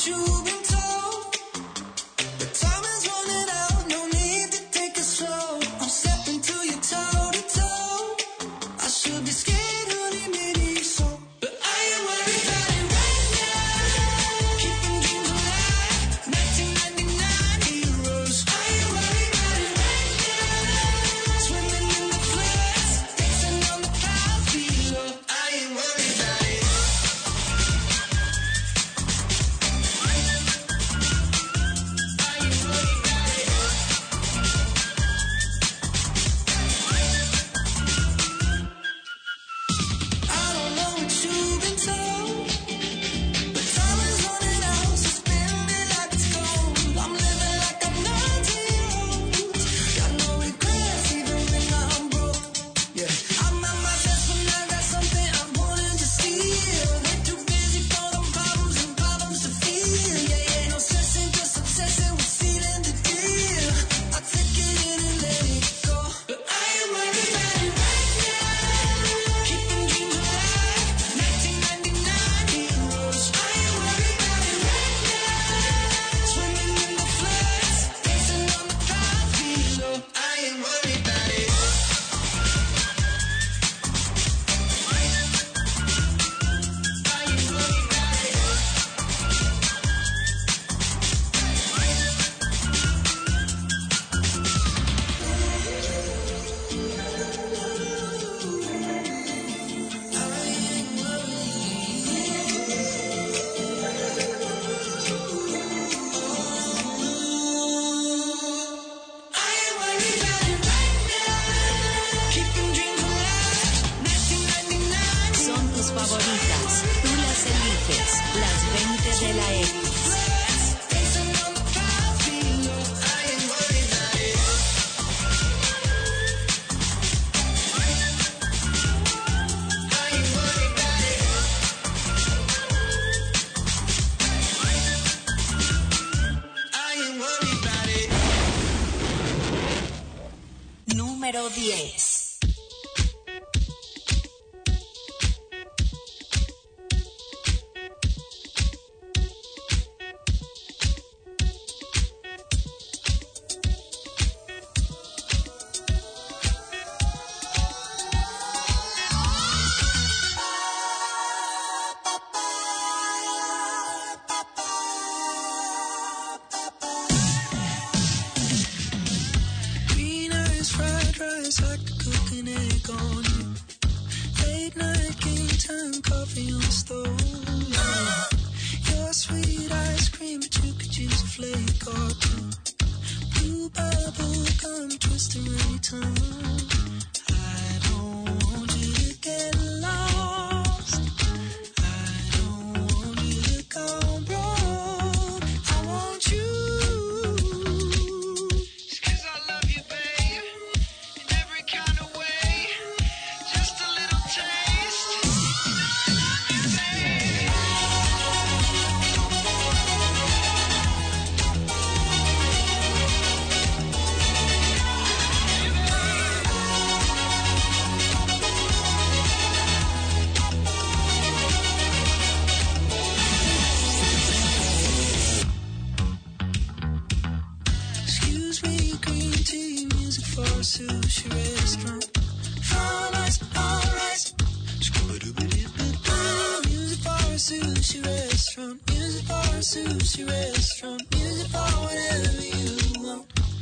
you've been told. But time is running out, no need to take it slow. I'm stepping to you toe to toe. I should be scared, honey, maybe so. But I ain't worried about it right now. Keeping dreams alive, 1999 heroes. I ain't worried about it right now. Swimming in the floods, dancing on the clouds below. I ain't worried about it. I don't know what you've been told, but time is running out, so spend me like it's gold. I'm living like I'm 19 old. Got no regrets even when I'm broke. Yeah, I'm at my best when I got something I wanted to steal. They're too busy for them problems and problems to feel. Yeah, no stressing, just obsessing with sealing the deal. I take it in and let it go, but I ain't worried about it right now. Keeping dreams alive, 1999 heroes. I ain't worried about it right now. Swimming in the floods, dancing on the clouds below. I ain't worried about it. I ain't worried about it right now. Keeping dreams alive, 1999 Son tus favoritas, tú las eliges, las 20 de la X. floods, dancing on the clouds below. I ain't worried about it. I ain't worried about it. I ain't worried about it. Número 10. Green eyes, fried rice, I could cook an egg on you. Late night, game time, coffee on the stove. Your sweet ice cream, but you could use a flake or two. Blue bubble gum twister anytime. I don't want you to get lost. I don't want you to go broke. I want you. Just 'cause I love you, babe, in every kind of way. Just a little taste. You know I love you, babe. Excuse me, green tea, music for a sushi restaurant. All ice, all rice. Music for a sushi restaurant. Music for a sushi restaurant. Music for whatever you want.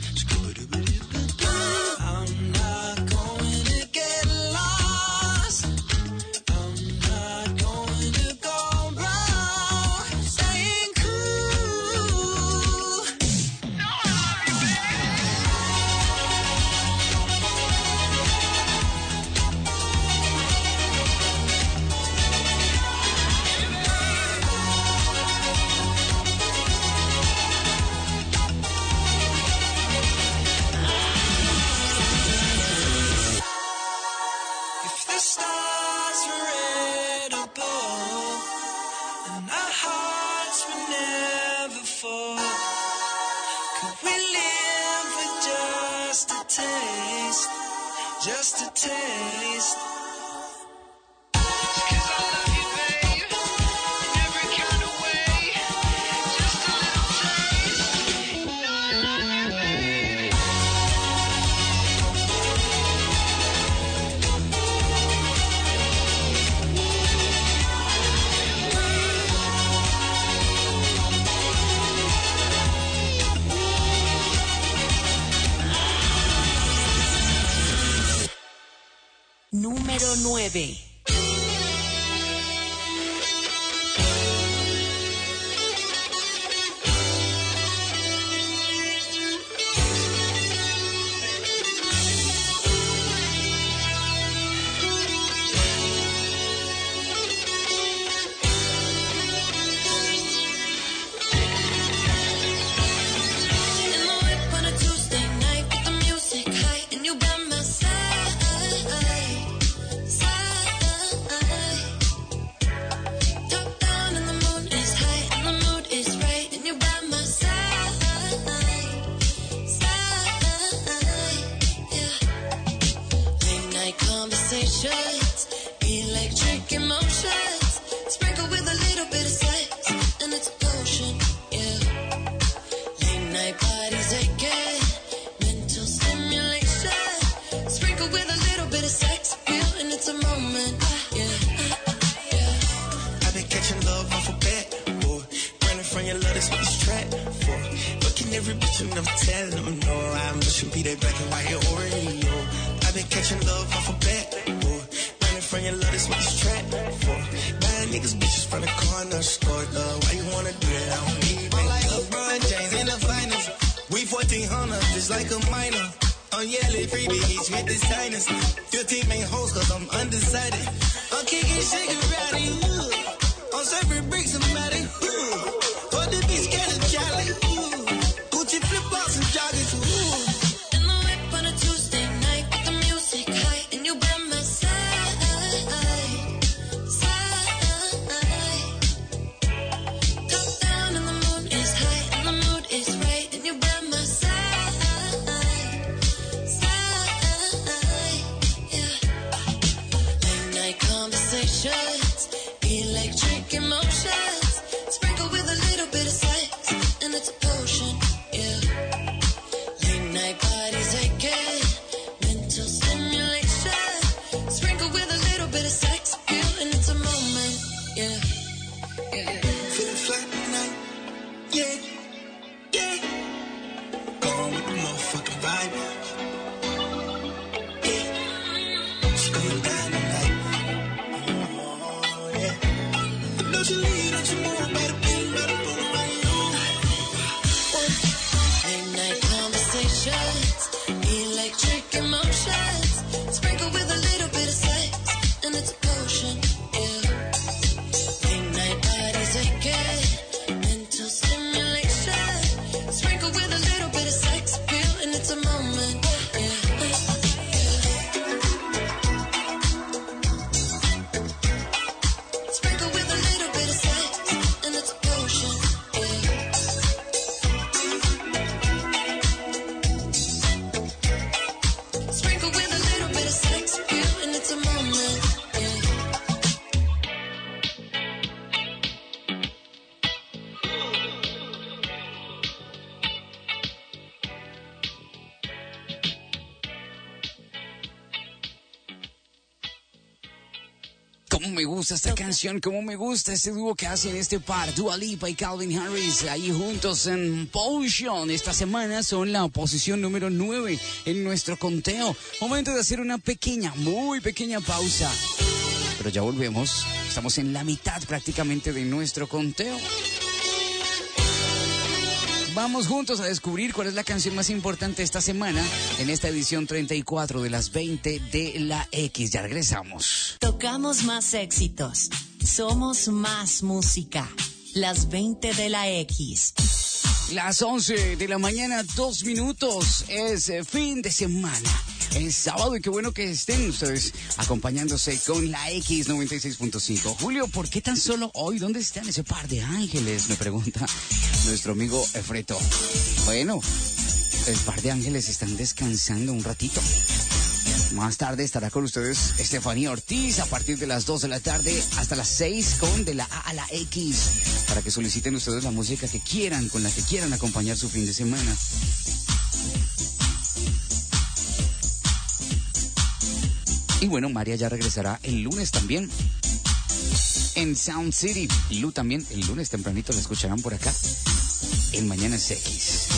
I'm not going to get lost. I'm not going to go wrong. Staying cool. No, I love you, baby. just a taste. Just 'cause I love you, babe, in every kind of way. número 9. Electric emotions, sprinkle with a little bit of sex, and it's a potion, yeah. Late night bodies aching, mental stimulation, sprinkle with a little bit of sex appeal, and it's a moment, yeah. I've been catching love off a bat, boy. Running from your love, that's what this track for. Fucking every bitch and never tell them no. I'm pushing be that black and white, you already know. I've been catching love off a bat, boy. From your love, that's what this track for. Buying niggas bitches from the corner store, why you wanna do that? I don't need it. Like LeBron James in the finals. We 1400, just like a minor. I'm yelling free beach with the signers. 15 main hoes, cause I'm undecided. I'm kicking shit around in hood. I'm serving bricks and matty hood. For the beach, get a jolly hood. Gucci flip flops and joggers hood. In the whip on a Tuesday night with the music high, and you by my side. Electric emotions, sprinkle with a little bit of sex, and it's a potion, yeah. Late night bodies aching, mental stimulation, sprinkle with a little bit of sex appeal, and it's a moment, yeah. Feeling flat tonight, yeah, yeah. Going with the motherfucking vibe, yeah. It's going down tonight. Don't you leave, don't you move, better be, better put away you. Late night conversations, electric emotions, sprinkle with a little bit of sex, and it's a potion, yeah. Late night bodies aching, mental stimulation, sprinkle with a little bit of sex appeal, and it's a moment, yeah. Sprinkle with a little bit of sex, and it's a potion, yeah. Sprinkle with a little bit of sex appeal, and it's a moment, yeah. Cómo me gusta esta canción, cómo me gusta este dúo que hacen este par, Dua Lipa y Calvin Harris, ahí juntos en Potion. Esta semana son la posición número 9 en nuestro conteo. Momento de hacer una pequeña, muy pequeña pausa. Pero ya volvemos, estamos en la mitad prácticamente de nuestro conteo. Vamos juntos a descubrir cuál es la canción más importante esta semana en esta edición 34 de las 20 de la X. Ya regresamos. Tocamos más éxitos. Somos más música. Las 20 de la X. Las 11 de la mañana, 2 minutos. Es fin de semana. Es sábado y qué bueno que estén ustedes acompañándose con la X96.5. Julio, ¿por qué tan solo hoy? ¿Dónde están ese par de ángeles? Me pregunta nuestro amigo Efreto. Bueno, el par de ángeles están descansando un ratito. Más tarde estará con ustedes Estefanía Ortiz a partir de las 2 de la tarde hasta las 6 con De la A a la X, para que soliciten ustedes la música que quieran, con la que quieran acompañar su fin de semana. Y bueno, María ya regresará el lunes también en Sound City. Lu también el lunes tempranito la escucharán por acá en Mañanas X.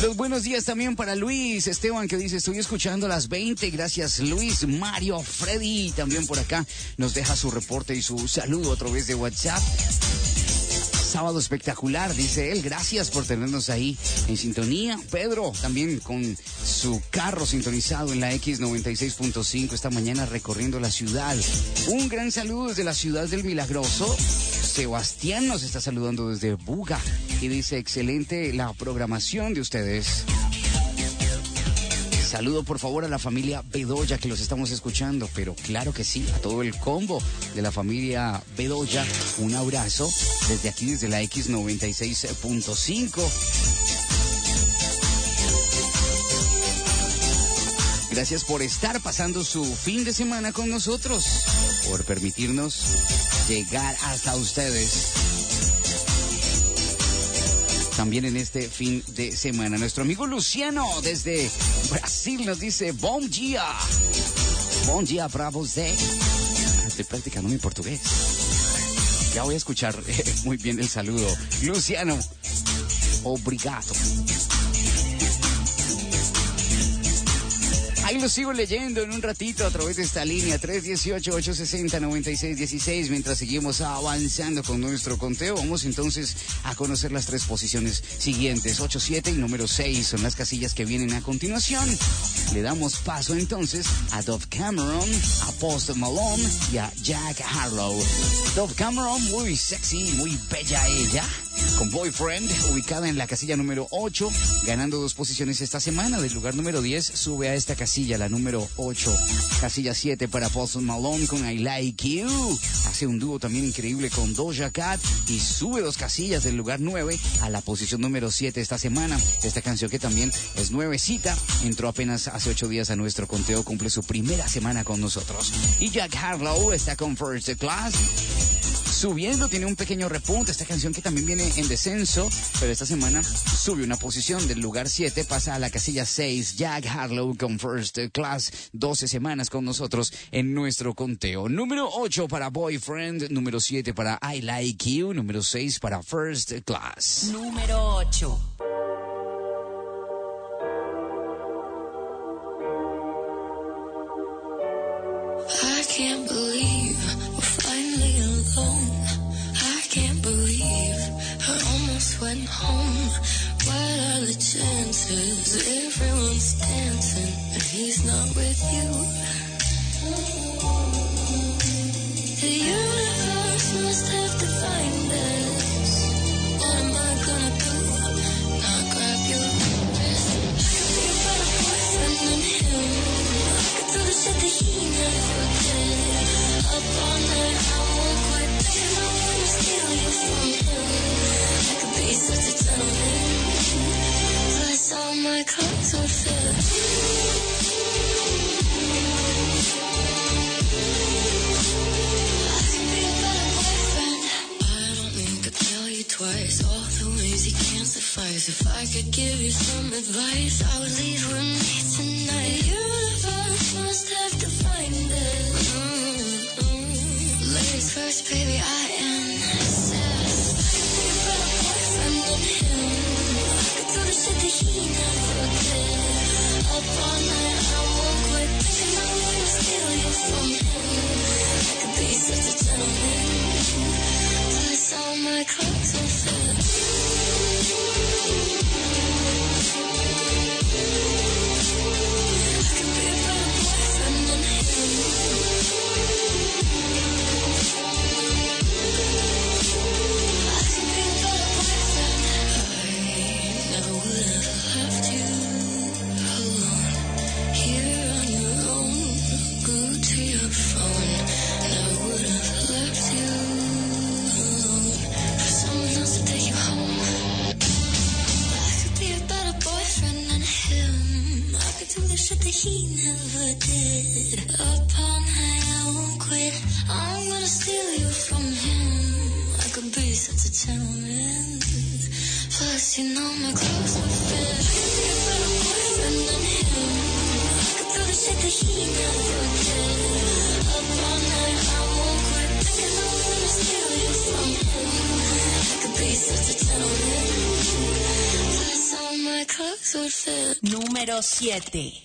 Los buenos días también para Luis Esteban, que dice, estoy escuchando a las 20. Gracias, Luis. Mario Freddy también por acá nos deja su reporte y su saludo a través de WhatsApp. Sábado espectacular, dice él. Gracias por tenernos ahí en sintonía. Pedro también con su carro sintonizado en la X96.5 esta mañana recorriendo la ciudad. Un gran saludo desde la ciudad del Milagroso. Sebastián nos está saludando desde Buga y dice, excelente la programación de ustedes. Saludo por favor a la familia Bedoya que los estamos escuchando, pero claro que sí, a todo el combo de la familia Bedoya, un abrazo desde aquí, desde la X96.5. Gracias por estar pasando su fin de semana con nosotros, por permitirnos llegar hasta ustedes. También en este fin de semana. Nuestro amigo Luciano desde Brasil nos dice, bom dia. Bom dia para você. Estoy practicando mi portugués. Ya voy a escuchar muy bien el saludo. Luciano, obrigado. Ahí lo sigo leyendo en un ratito a través de esta línea 318-860-9616. Mientras seguimos avanzando con nuestro conteo, vamos entonces a conocer las tres posiciones siguientes. 8, 7 y número 6 son las casillas que vienen a continuación. Le damos paso entonces a Dove Cameron, a Post Malone y a Jack Harlow. Dove Cameron, muy sexy, muy bella ella, con Boyfriend, ubicada en la casilla número 8, ganando 2 posiciones esta semana. Del lugar número 10 sube a esta casilla, la número 8. Casilla 7 para Post Malone con I Like You. Hace un dúo también increíble con Doja Cat y sube 2 casillas del lugar 9 a la posición número 7 esta semana. Esta canción, que también es nuevecita, entró apenas hace 8 días a nuestro conteo, cumple su primera semana con nosotros. Y Jack Harlow está con First Class, subiendo, tiene un pequeño repunte. Esta canción que también viene en descenso, pero esta semana sube una posición del lugar 7, pasa a la casilla 6. Jack Harlow con First Class, 12 semanas con nosotros en nuestro conteo. Número 8 para Boyfriend, número 7 para I Like You, número 6 para First Class. Número 8. I can't believe we're finally alone. I can't believe I almost went home. What are the chances? Everyone's dancing and he's not with you. The universe must have defined us. What am I gonna do? Not grab your wrist. I could be a better boyfriend than him. I could do the shit that he never did. Up all night, I won't quit thinking I wanna steal you from him. I could be such a gentleman. Plus all my clothes would fit. Twice, all the ways you can't suffice. If I could give you some advice, I would leave with me tonight. The universe must have defined it. Ladies first, baby, I insist. I could be a better boyfriend than him. I could do the shit that he never did. Up all night, I won't quit thinking I wanna steal you from him. I could be such a gentleman. Plus all my clothes will fit. I could be a better boyfriend than him. I could be a better boyfriend. I never would have left you alone, here on your own. Glued to your phone. Never would have left you alone for someone else to take you home. I could be a better boyfriend than him. I could do the shit that he never did. Up all night, I won't quit. I'm gonna steal you from him. I could be such a gentleman. Plus, you know my clothes will fit. I could be a better boyfriend than him. I could do the shit that he never did. Up all night, I won't quit. Thinking I wanna steal you from him. I could be such a gentleman. Plus, all my clothes surfe. Número 7.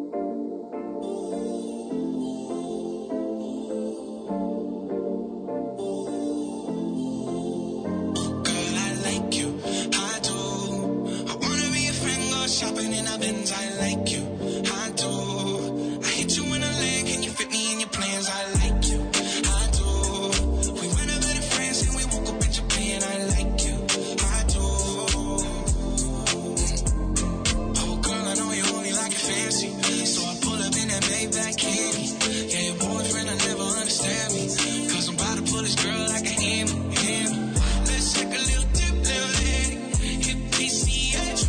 Shopping in a Benz, I like you, I do. I hit you in a leg, can you fit me in your plans? I like you, I do. We went over to France and we woke up in Japan, I like you, I do. Oh girl, I know you only like it fancy, so I pull up in that Maybach candy. Yeah, your boyfriend, I never understand me, cause I'm about to pull this girl like a hammer. Let's take a little dip, little lady, hit PCH,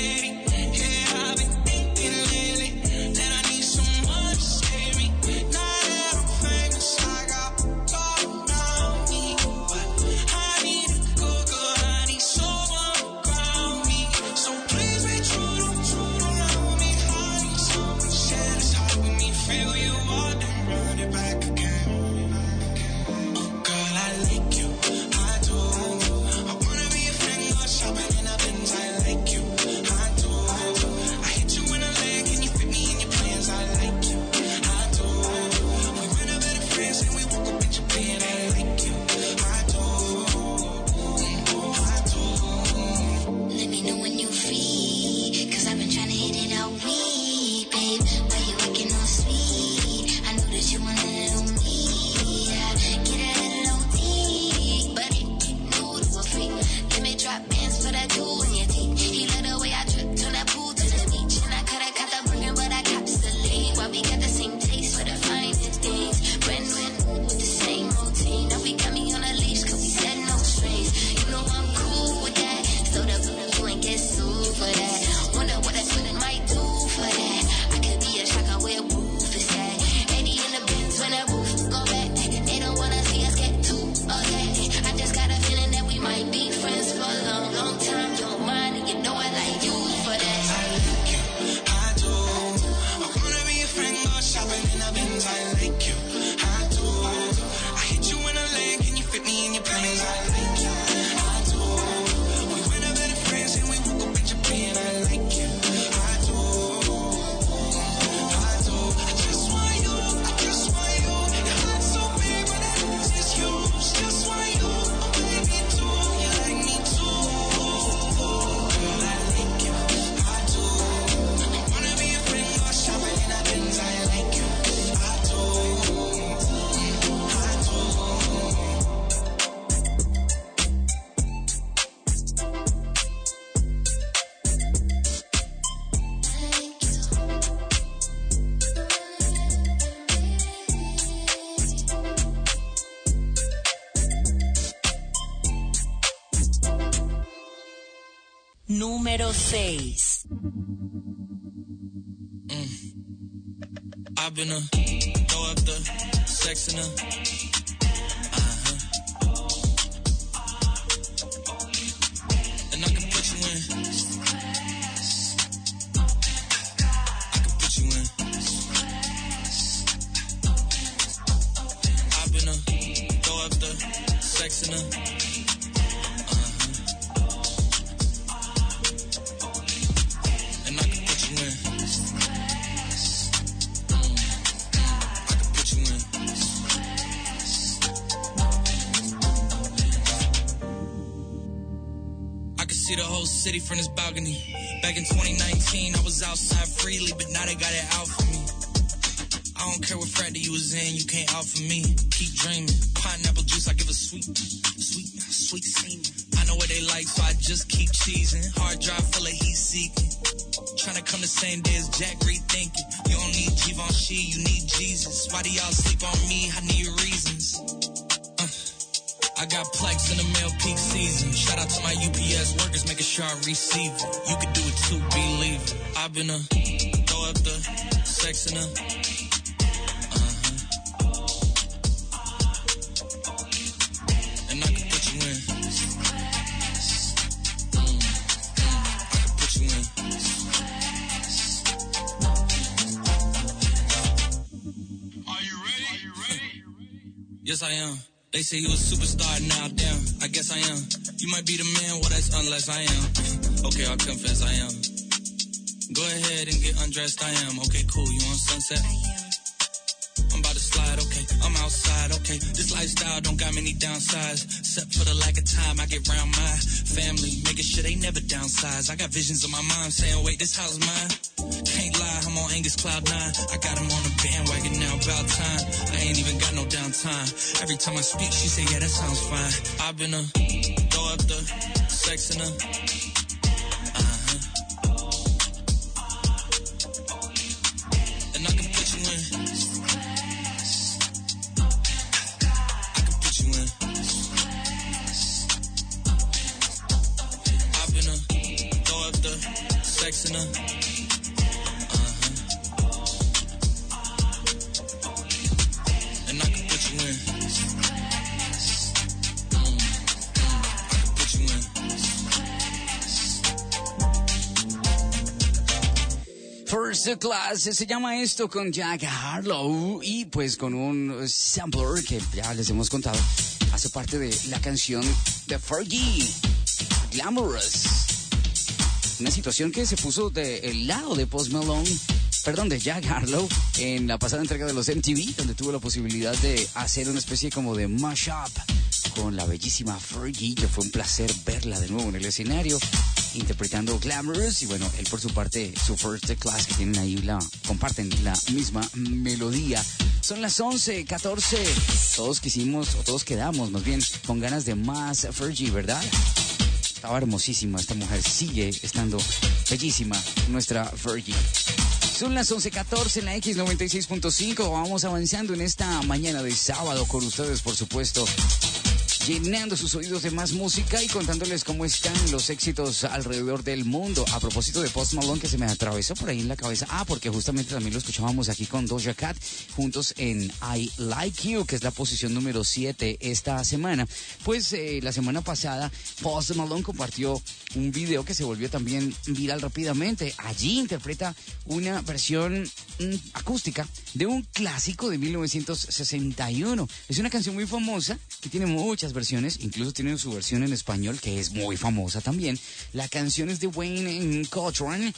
Número 6. I've been throw up the sex in and I can put you in. I can put you in. I've been throw up the sex in see the whole city from this balcony. Back in 2019, I was outside freely, but now they got it out for me. I don't care what frat you was in, you can't out for me. Keep dreaming. Pineapple juice, I give a sweet semen. I know what they like, so I just keep cheesing. Hard drive full of heat seeking. Trying to come the same day as Jack, rethinking. You don't need Givenchy, you need Jesus. Why do y'all sleep on me? I need reasons. I got plex in the mail peak season. Shout out to my UPS workers, making sure I receive it. You can do it too, believe it. I've been throw up the sex in and I can put you in. I can put you in. Are you ready? Yes, I am. They say you a superstar now, damn, I guess I am. You might be the man, well that's unless I am. Okay, I'll confess I am. Go ahead and get undressed, I am. Okay, cool, you on Sunset? I'm about to slide, okay, I'm outside, okay. This lifestyle don't got many downsides. Except for the lack of time I get around my family. Making sure they never downsize. I got visions of my mom saying, wait, this house mine. Can't lie, I'm on Angus Cloud 9. I got him on the bandwagon now, about time. I ain't even got no downtime. Every time I speak, she say, yeah, that sounds fine. I've been throw up the sex in her. And I can put you in. I can put you in. I've been throw up the sex in her. And I can put you in. I can put you in. First Class se llama esto con Jack Harlow y pues con un sampler que ya les hemos contado, hace parte de la canción de Fergie, Glamorous. Una situación que se puso del lado de de Jack Harlow en la pasada entrega de los MTV, donde tuvo la posibilidad de hacer una especie como de mashup con la bellísima Fergie, que fue un placer verla de nuevo en el escenario interpretando Glamorous. Y bueno, él por su parte, su First Class, que tienen ahí, comparten la misma melodía. Son las 11:14. Todos quedamos más bien con ganas de más Fergie, ¿verdad? Estaba hermosísima esta mujer, sigue estando bellísima nuestra Fergie. Son las 11:14 en la X96.5. Vamos avanzando en esta mañana de sábado con ustedes, por supuesto, llenando sus oídos de más música y contándoles cómo están los éxitos alrededor del mundo. A propósito de Post Malone, que se me atravesó por ahí en la cabeza. Porque justamente también lo escuchábamos aquí con Doja Cat, juntos en I Like You, que es la posición número 7 esta semana. Pues la semana pasada Post Malone compartió un video que se volvió también viral rápidamente. Allí interpreta una versión acústica de un clásico de 1961. Es una canción muy famosa que tiene muchas versiones, incluso tiene su versión en español que es muy famosa también. La canción es de Wayne Cochran.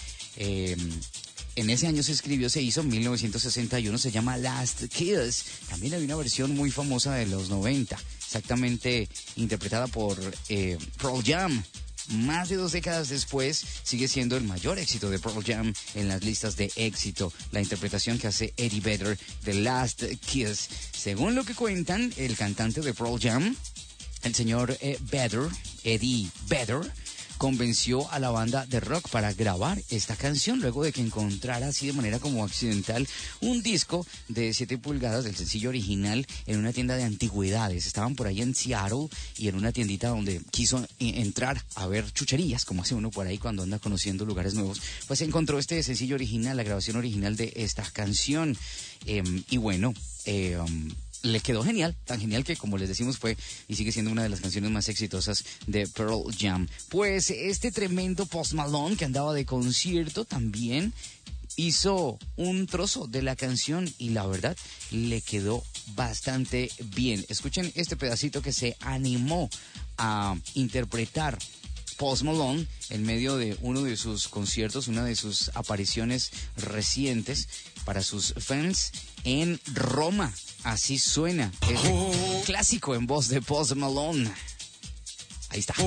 En ese año se hizo en 1961, se llama Last Kiss. También hay una versión muy famosa de los 90, exactamente interpretada por Pearl Jam. Más de 2 décadas después, sigue siendo el mayor éxito de Pearl Jam en las listas de éxito. La interpretación que hace Eddie Vedder de Last Kiss. Según lo que cuentan, el cantante de Pearl Jam, el señor Eddie Vedder, convenció a la banda de rock para grabar esta canción luego de que encontrara así de manera como accidental un disco de 7 pulgadas del sencillo original en una tienda de antigüedades. Estaban por ahí en Seattle y en una tiendita donde quiso entrar a ver chucherías, como hace uno por ahí cuando anda conociendo lugares nuevos. Pues encontró este sencillo original, la grabación original de esta canción. Y bueno, le quedó genial, tan genial que, como les decimos, fue y sigue siendo una de las canciones más exitosas de Pearl Jam. Pues este tremendo Post Malone, que andaba de concierto, también hizo un trozo de la canción y la verdad le quedó bastante bien. Escuchen este pedacito que se animó a interpretar Post Malone en medio de uno de sus conciertos, una de sus apariciones recientes para sus fans en Roma. Así suena este clásico en voz de Post Malone. Ahí está.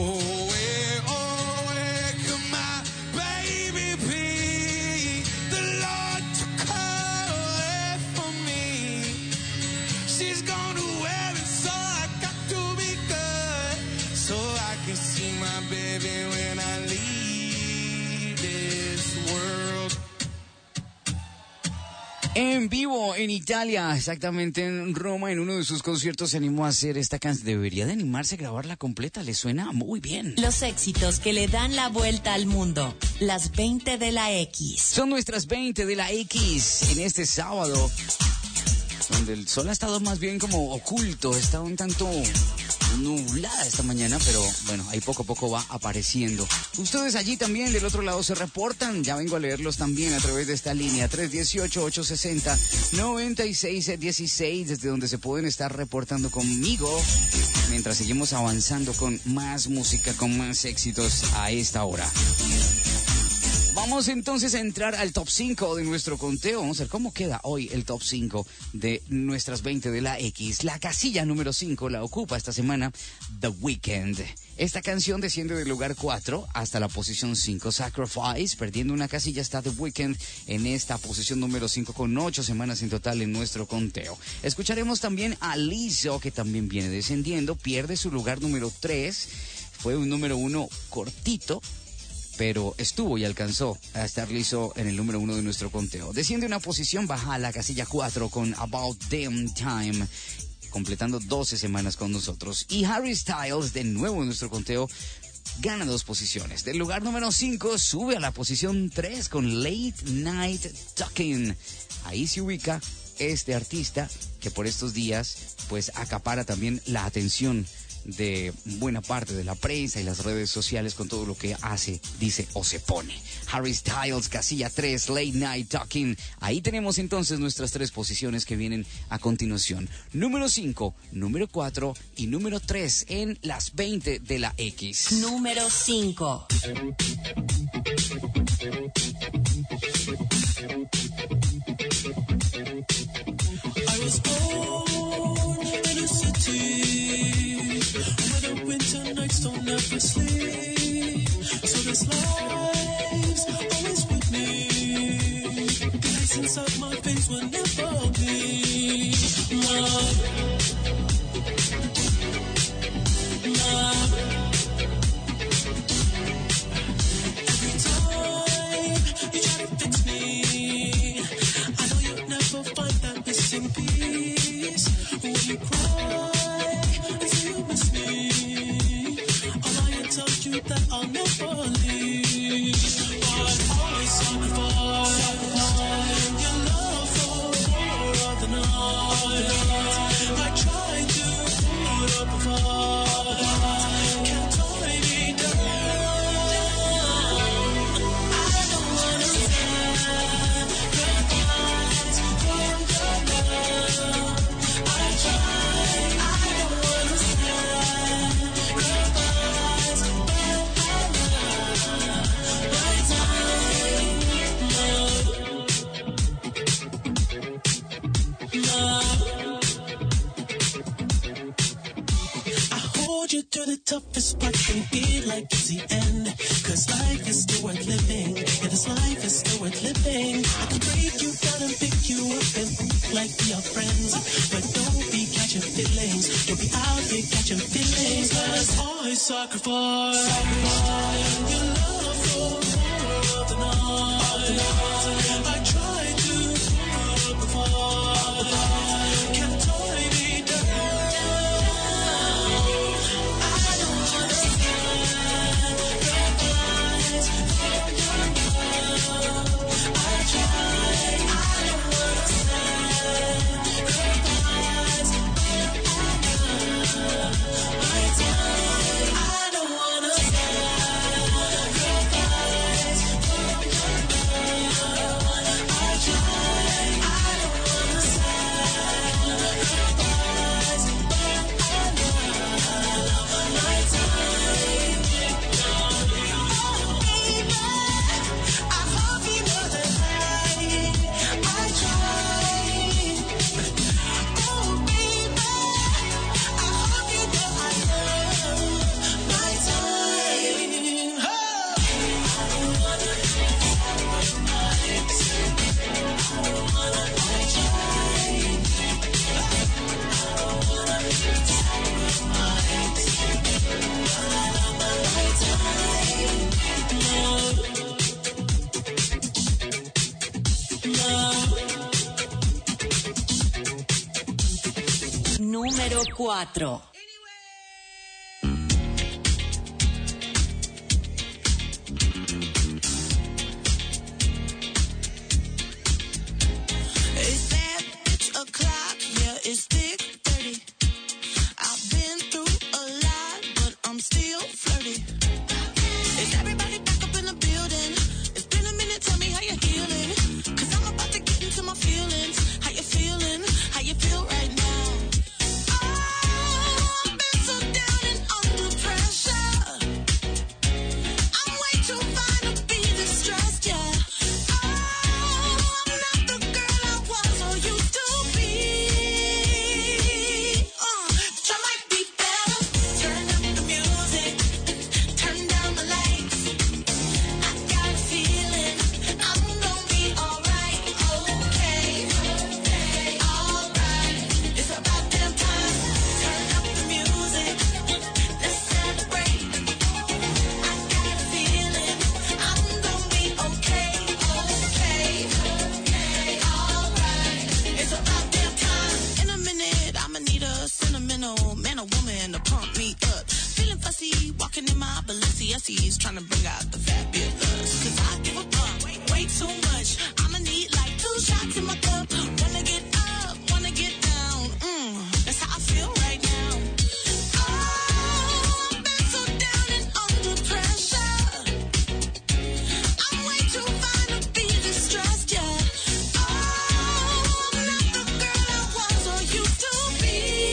En vivo en Italia, exactamente en Roma, en uno de sus conciertos se animó a hacer esta canción. Debería de animarse a grabarla completa, le suena muy bien. Los éxitos que le dan la vuelta al mundo, las 20 de la X. Son nuestras 20 de la X en este sábado, donde el sol ha estado más bien como oculto, está un tanto nublada esta mañana, pero bueno, ahí poco a poco va apareciendo. Ustedes allí también del otro lado se reportan, ya vengo a leerlos también a través de esta línea 318-860-9616, desde donde se pueden estar reportando conmigo mientras seguimos avanzando con más música, con más éxitos a esta hora. Vamos entonces a entrar al top 5 de nuestro conteo. Vamos a ver cómo queda hoy el top 5 de nuestras 20 de la X. La casilla número 5 la ocupa esta semana The Weeknd. Esta canción desciende del lugar 4 hasta la posición 5. Sacrifice, perdiendo una casilla, está The Weeknd en esta posición número 5 con 8 semanas en total en nuestro conteo. Escucharemos también a Lizzo, que también viene descendiendo, pierde su lugar número 3. Fue un número 1 cortito, pero estuvo y alcanzó a estar Lizzo en el número 1 de nuestro conteo. Desciende una posición, baja a la casilla 4 con About Damn Time, completando 12 semanas con nosotros. Y Harry Styles, de nuevo en nuestro conteo, gana 2 posiciones. Del lugar número 5 sube a la posición 3 con Late Night Talking. Ahí se ubica este artista que por estos días pues acapara también la atención de buena parte de la prensa y las redes sociales con todo lo que hace, dice o se pone. Harry Styles, casilla 3, Late Night Talking. Ahí tenemos entonces nuestras 3 posiciones que vienen a continuación. Número 5, número 4 y número 3 en las 20 de la X. Número 5. I was born in a city where the winter nights don't ever sleep. So this life's always with me. The ice inside my veins will never bleed. Love, love. Every time you try to fix me, I know you'll never find that missing piece. When you cry and say you miss me, I'll lie and tell you that I'll never leave. But always sacrifice your love for more of the night. I try to put up a fight, can't tie me down. I don't wanna sacrifice for your love. I try, I don't wanna sacrifice for your love. I hold you through the toughest parts and feel like it's the end. Cause life is still worth living. Yeah, this life is still worth living. I can break you down and pick you up and like we are friends. But don't be catching feelings. Don't be out here catching feelings. Cause I sacrifice your love for more of the night. I try to put up a fight, can't tie me down. I don't wanna sacrifice for your love. I try, I don't wanna sacrifice for your love. My time, I don't wanna sacrifice for your love. I try, I don't wanna sacrifice for your love. My time, oh baby, I hope you know that I try. Oh baby, I hope you know I love my time. I don't wanna sacrifice I don't wanna try. I don't wanna sacrifice my time. Número 4. It's that bitch o'clock, yeah, it's thick 30. I've been through a lot, but I'm still flirty. Is everybody back up in the building? It's been a minute, tell me how you're healing. Cause I'm about to get into my feelings. How you feeling? How you feel right now? Oh, I've been so down and under pressure. I'm way too fine to be distressed, yeah. beat up. Feeling fussy, walking in my Balenciennes, trying to bring out the fat bit lust. Cause I give a fuck, way too much. I'ma need like 2 shots in my cup. Wanna get up, wanna get down. That's how I feel right now. Oh, I've been so down and under pressure. I'm way too fine to be distressed, yeah. Oh, I'm not the girl I was or used to be.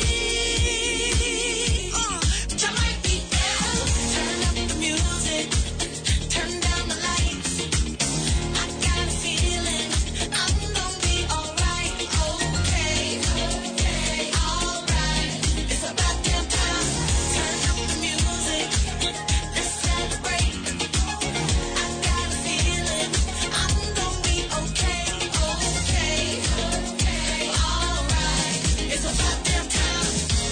But I might be down. Turn up the music, turn down the lights. I got a feeling I'm gonna be alright. Okay, alright. It's about damn time. Turn up the music, let's celebrate. I got a feeling I'm gonna be okay, alright. It's about damn time.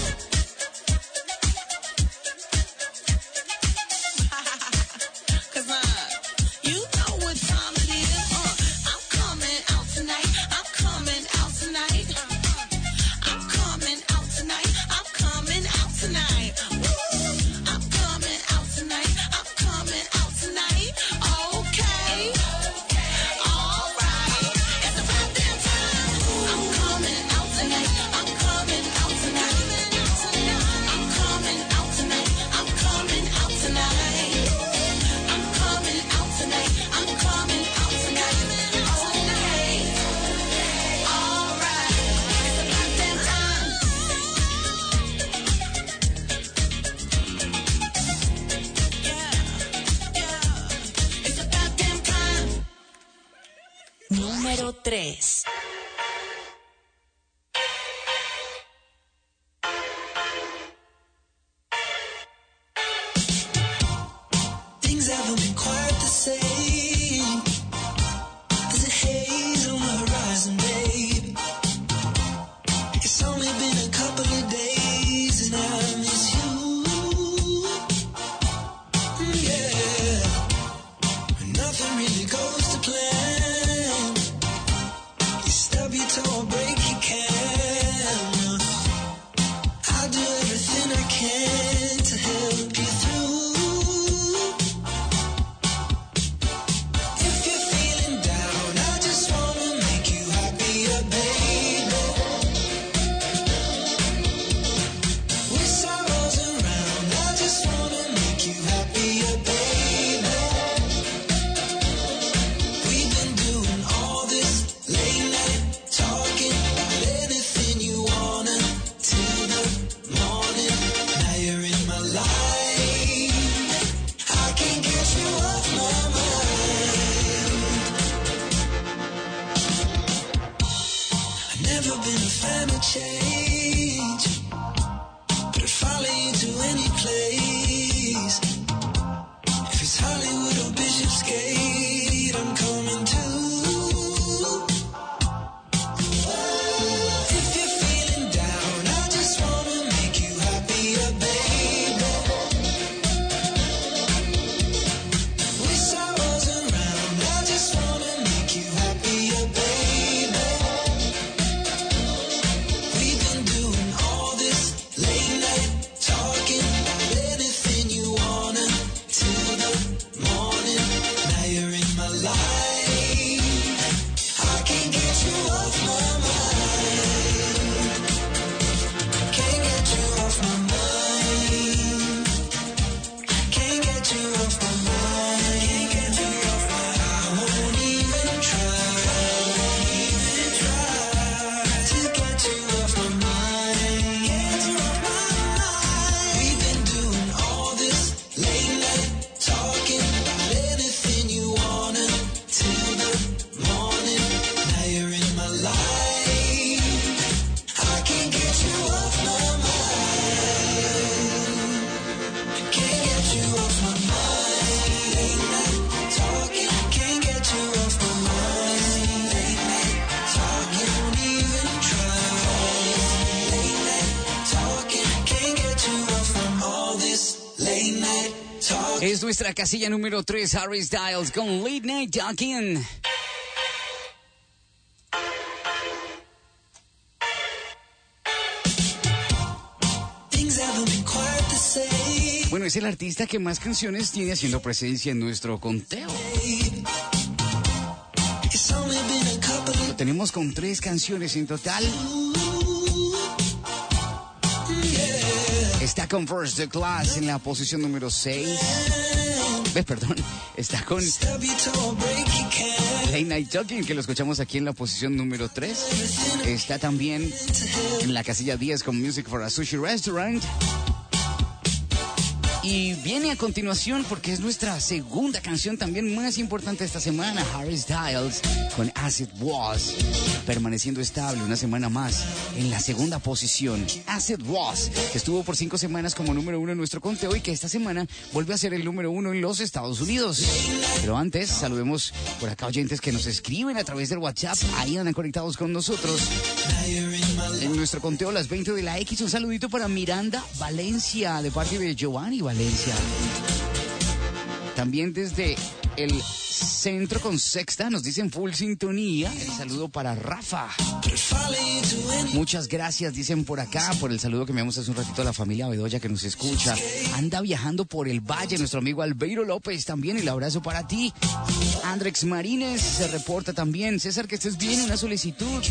Cause you know what time it is. I'm coming out tonight. I'm coming out tonight. I'm coming out tonight. I'm coming out tonight. Woo! I'm coming out tonight. I'm coming out tonight. Okay. Alright. It's about damn time. I'm coming out tonight. I'm coming out tonight. I'm coming out tonight. I'm coming out tonight. I'm coming out tonight. I'm coming out tonight. Okay. Alright. It's about damn time. Yeah. It's about damn time. Número 3. Things haven't been quite the same. There's a haze on the horizon, babe. It's only been a couple of days and I miss you. Yeah. Nothing really goes to plan. You stub your toe or break your can. I'll do everything I can to help you through. If you're feeling down, I just wanna make you happier, baby. With sorrows around, I just wanna make you happier, baby. We've been doing all this late night talking about anything you wanna till the morning. Now you're in my life. I can't get you off my mind. I've never been a fan of change, but I'd follow you to any place. If it's Hollywood or Bishopsgate, I'm coming too. If you're feeling down, I just wanna make you happier, baby. With sorrows around, I just wanna make you happier, baby. We've been doing all this late night talking about anything you wanna till the morning. Now you're in my life. I can't get you off my mind. Can't get you off my mind. Can't get you off my mind. Can't get you off my mind. I won't even try. To get you off my mind. Get you off my mind. We've been doing all this late night talking about anything you wanna till the morning. Now you're in my life. I can't get you off my mind. Can't get you off my mind. Late night talking. Can't get you off my mind. Late night talking. Won't even try. Late night talking. Can't get you off from all this late night talking. Es nuestra casilla número 3, Harry Styles con Late Night Talking. Things haven't been quite the Bueno, es el artista que más canciones tiene haciendo presencia en nuestro conteo. Lo tenemos con 3 canciones en total. Está con First the Class en la posición número 6. Está con Late Night Talking, que lo escuchamos aquí en la posición número 3. Está también en la casilla 10 con Music for a Sushi Restaurant. Y viene a continuación, porque es nuestra segunda canción también más importante esta semana, Harry Styles con As It Was, permaneciendo estable una semana más en la segunda posición. As It Was, que estuvo por 5 semanas como número 1 en nuestro conteo y que esta semana vuelve a ser el número 1 en los Estados Unidos. Pero antes, saludemos por acá oyentes que nos escriben a través del WhatsApp, ahí andan conectados con nosotros. En nuestro conteo, las 20 de la X, un saludito para Miranda Valencia, de parte de Giovanni Valencia. También desde el centro con Sexta nos dicen full sintonía. El saludo para Rafa. Muchas gracias, dicen por acá, por el saludo que me damos hace un ratito a la familia Bedoya que nos escucha. Anda viajando por el valle nuestro amigo Albeiro López también, el abrazo para ti. Andrex Marínez se reporta también. César, que estés bien, una solicitud.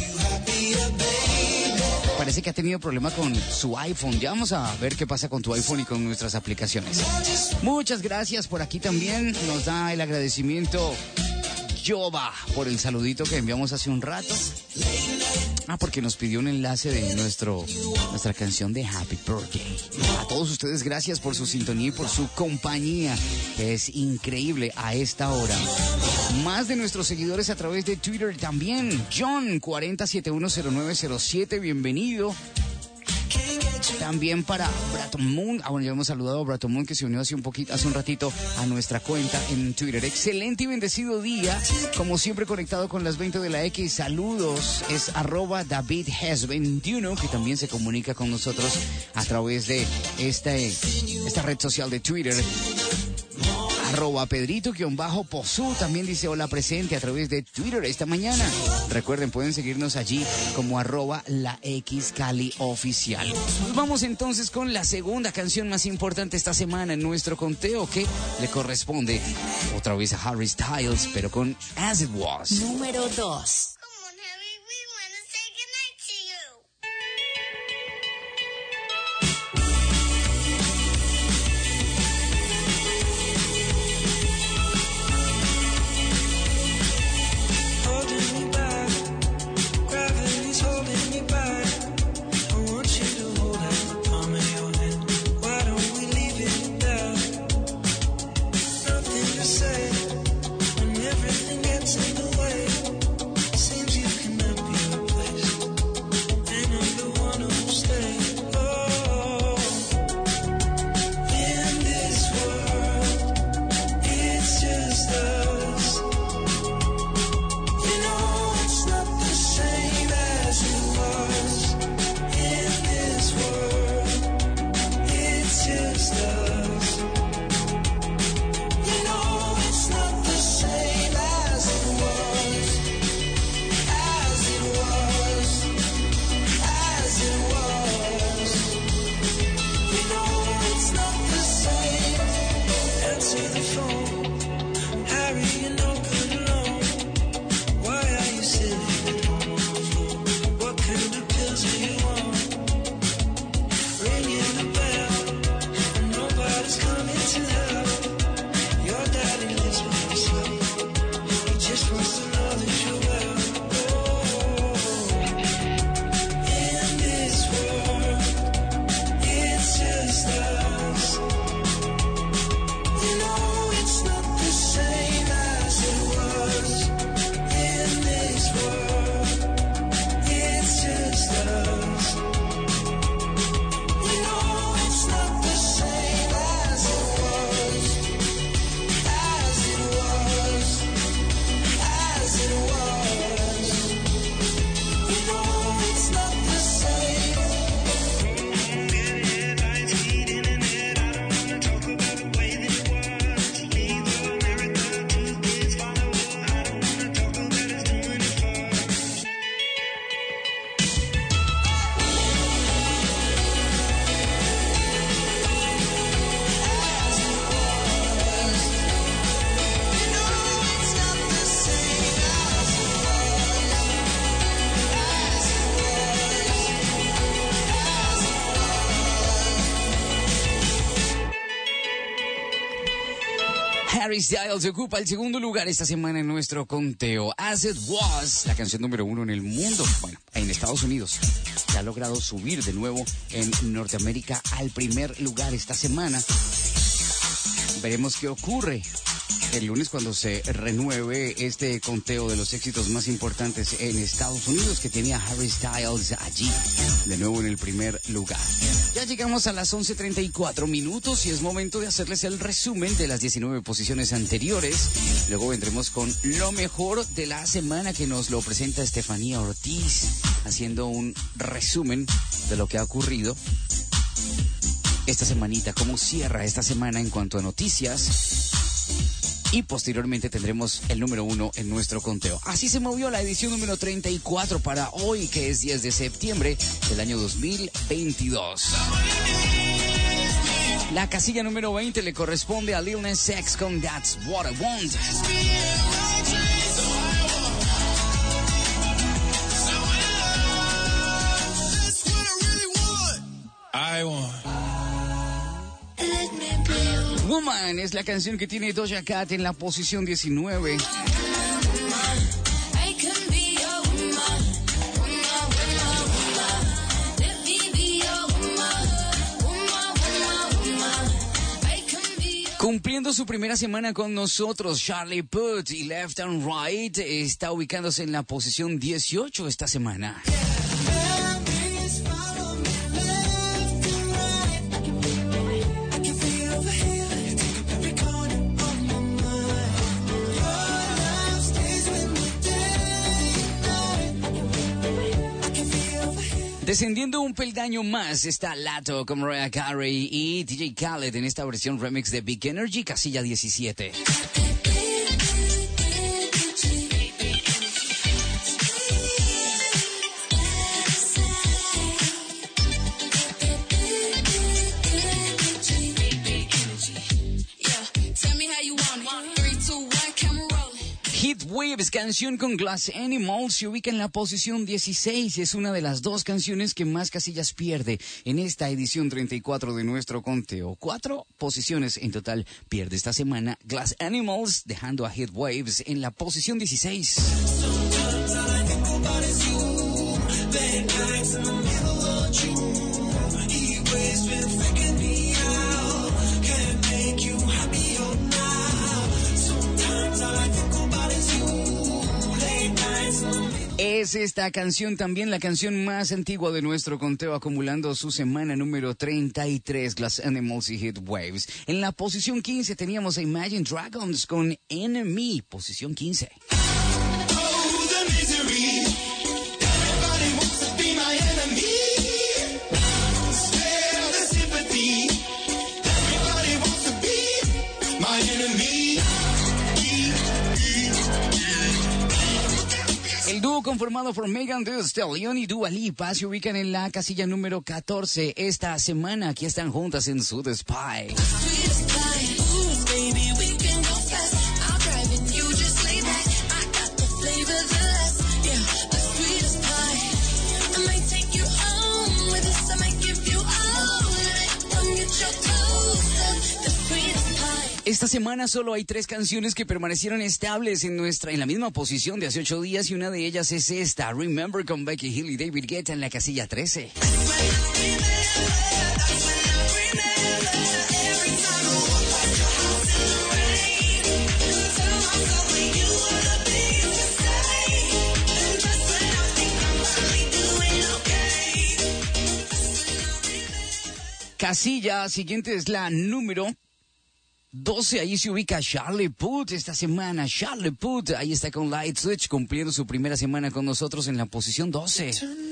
Parece que ha tenido problema con su iPhone. Ya vamos a ver qué pasa con tu iPhone y con nuestras aplicaciones. Muchas gracias. Por aquí también nos da el agradecimiento Jova por el saludito que enviamos hace un rato. Porque nos pidió un enlace de nuestra canción de Happy Birthday. A todos ustedes, gracias por su sintonía y por su compañía, que es increíble a esta hora. Más de nuestros seguidores a través de Twitter también. John 40710907, bienvenido. También para Braton Moon. Bueno, ya hemos saludado a Braton Moon, que se unió hace un ratito a nuestra cuenta en Twitter. Excelente y bendecido día. Como siempre, conectado con las 20 de la X. Saludos. Es @DavidHes21, que también se comunica con nosotros a través de esta red social de Twitter. @Pedrito_Pozú también dice hola presente a través de Twitter esta mañana. Recuerden, pueden seguirnos allí como @LaXCaliOficial. Nos vamos entonces con la segunda canción más importante esta semana en nuestro conteo, que le corresponde otra vez a Harry Styles, pero con As It Was. Número 2. It's not the same as Harry Styles ocupa el segundo lugar esta semana en nuestro conteo. As It Was, la canción número 1 en el mundo, bueno, en Estados Unidos, se ha logrado subir de nuevo en Norteamérica al primer lugar esta semana. Veremos qué ocurre el lunes cuando se renueve este conteo de los éxitos más importantes en Estados Unidos, que tenía Harry Styles allí, de nuevo en el primer lugar. Ya llegamos a las 11:34 minutos y es momento de hacerles el resumen de las 19 posiciones anteriores. Luego vendremos con lo mejor de la semana, que nos lo presenta Estefanía Ortiz, haciendo un resumen de lo que ha ocurrido esta semanita, cómo cierra esta semana en cuanto a noticias. Y posteriormente tendremos el número 1 en nuestro conteo. Así se movió la edición número 34 para hoy, que es 10 de septiembre del año 2022. La casilla número 20 le corresponde a Lil Nas X con That's What I Want. I want. Woman es la canción que tiene Doja Cat en la posición 19. Cumpliendo su primera semana con nosotros, Charlie Puth y Left and Right está ubicándose en la posición 18 esta semana. Descendiendo un peldaño más está Lato con Mariah Carey y DJ Khaled en esta versión remix de Big Energy, casilla 17. Heatwaves, canción con Glass Animals, se ubica en la posición 16. Es una de las dos canciones que más casillas pierde en esta edición 34 de nuestro conteo. 4 posiciones en total pierde esta semana Glass Animals, dejando a Heatwaves en la posición 16. Es esta canción también la canción más antigua de nuestro conteo, acumulando su semana número 33, Glass Animals y Heatwaves. En la posición 15 teníamos a Imagine Dragons con Enemy, posición 15. El dúo conformado por Megan Thee Stallion y Dua Lipa se ubican en la casilla número 14 esta semana. Aquí están juntas en Sweet Spy. Esta semana solo hay 3 canciones que permanecieron estables en la misma posición de hace 8 días y una de ellas es esta, Remember con Becky Hill y David Guetta en la casilla 13. Casilla siguiente es la número 12, ahí se ubica Charlie Puth esta semana. Charlie Puth, ahí está con Light Switch, cumpliendo su primera semana con nosotros en la posición 12.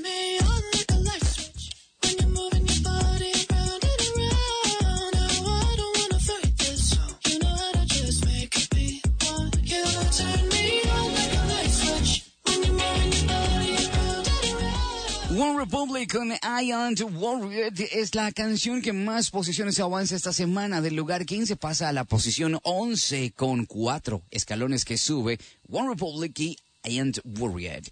One Republic con I Am Worried es la canción que más posiciones avanza esta semana. Del lugar 15 pasa a la posición 11 con 4 escalones que sube. One Republic y I Am Worried.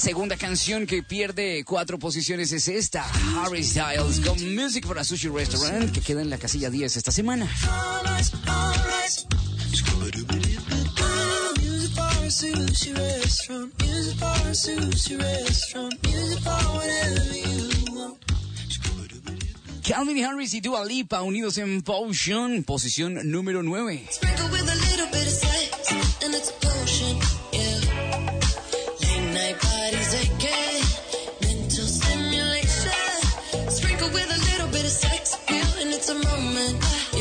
segunda canción que pierde 4 posiciones es esta, Harry Styles con Music for a Sushi Restaurant, que queda en la casilla 10 esta semana. Sushi restaurant, music for a sushi restaurant, music for whatever you want. Calvin Harris y Dua Lipa unidos en Potion, posición número 9. Sprinkle with a little bit of sex, and it's a potion, yeah. Late night parties, AK, mental stimulation. Sprinkle with a little bit of sex appeal, and it's a moment,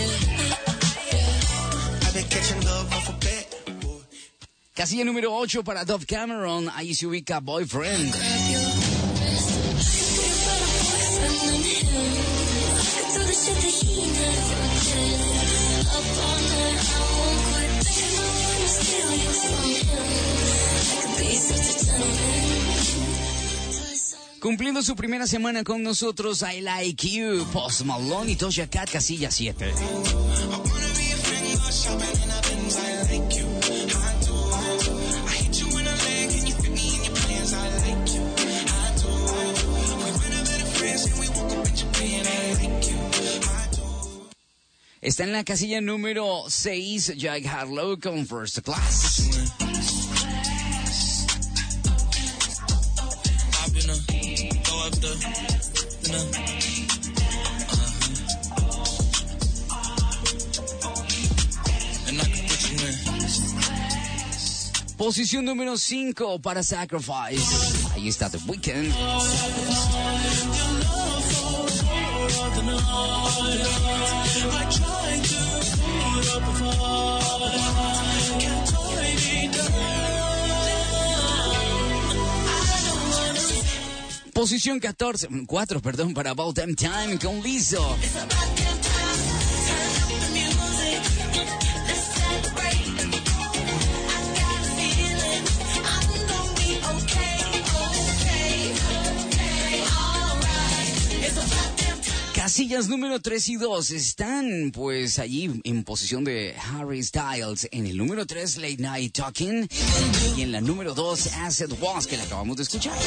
yeah. I've been catching love off a bet. Casilla número 8 para Dove Cameron, ahí se ubica Boyfriend. Cumpliendo su primera semana con nosotros, I Like You, Post Malone y Doja Cat, casilla 7. Está en la casilla número 6, Jack Harlow con First Class. Posición número 5 para Sacrifice. Ahí está The Weeknd. Posición 4, para About Damn Time con Lizzo. Casillas número 3 y 2 están pues allí en posición de Harry Styles. En el número 3, Late Night Talking. Y en la número 2, Acid Was, que la acabamos de escuchar.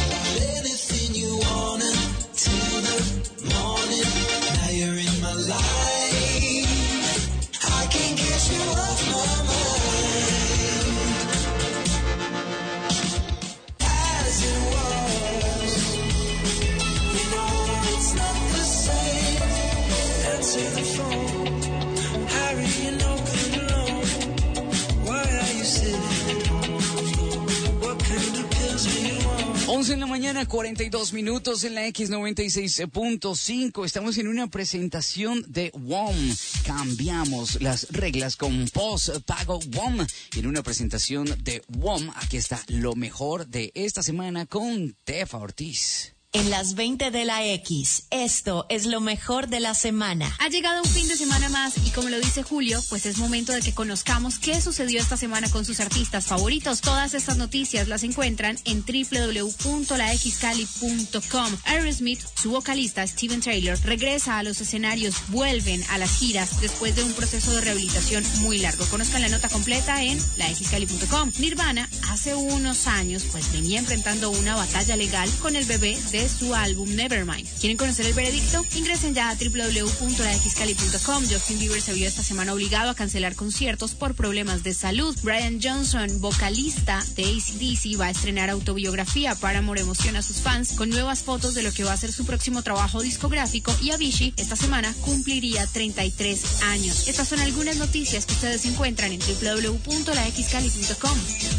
Harry, you're no good alone. Why are you sitting? What kind of pills do you want? 11 en la mañana, 42 minutos en la X96.5. Estamos en una presentación de WOM. Cambiamos las reglas con post-pago WOM. Y en una presentación de WOM, aquí está lo mejor de esta semana con Tefa Ortiz. En las 20 de la X, esto es lo mejor de la semana. Ha llegado un fin de semana más y como lo dice Julio, pues es momento de que conozcamos qué sucedió esta semana con sus artistas favoritos. Todas estas noticias las encuentran en www.laxcali.com. Aerosmith, su vocalista Steven Tyler, regresa a los escenarios, vuelven a las giras después de un proceso de rehabilitación muy largo. Conozcan la nota completa en laxcali.com. Nirvana, hace unos años, pues venía enfrentando una batalla legal con el bebé de su álbum Nevermind. ¿Quieren conocer el veredicto? Ingresen ya a www.laxcali.com. Justin Bieber se vio esta semana obligado a cancelar conciertos por problemas de salud. Brian Johnson, vocalista de AC/DC, va a estrenar autobiografía. Paramore emociona a sus fans con nuevas fotos de lo que va a ser su próximo trabajo discográfico, y Avicii esta semana cumpliría 33 años. Estas son algunas noticias que ustedes encuentran en www.laxcali.com.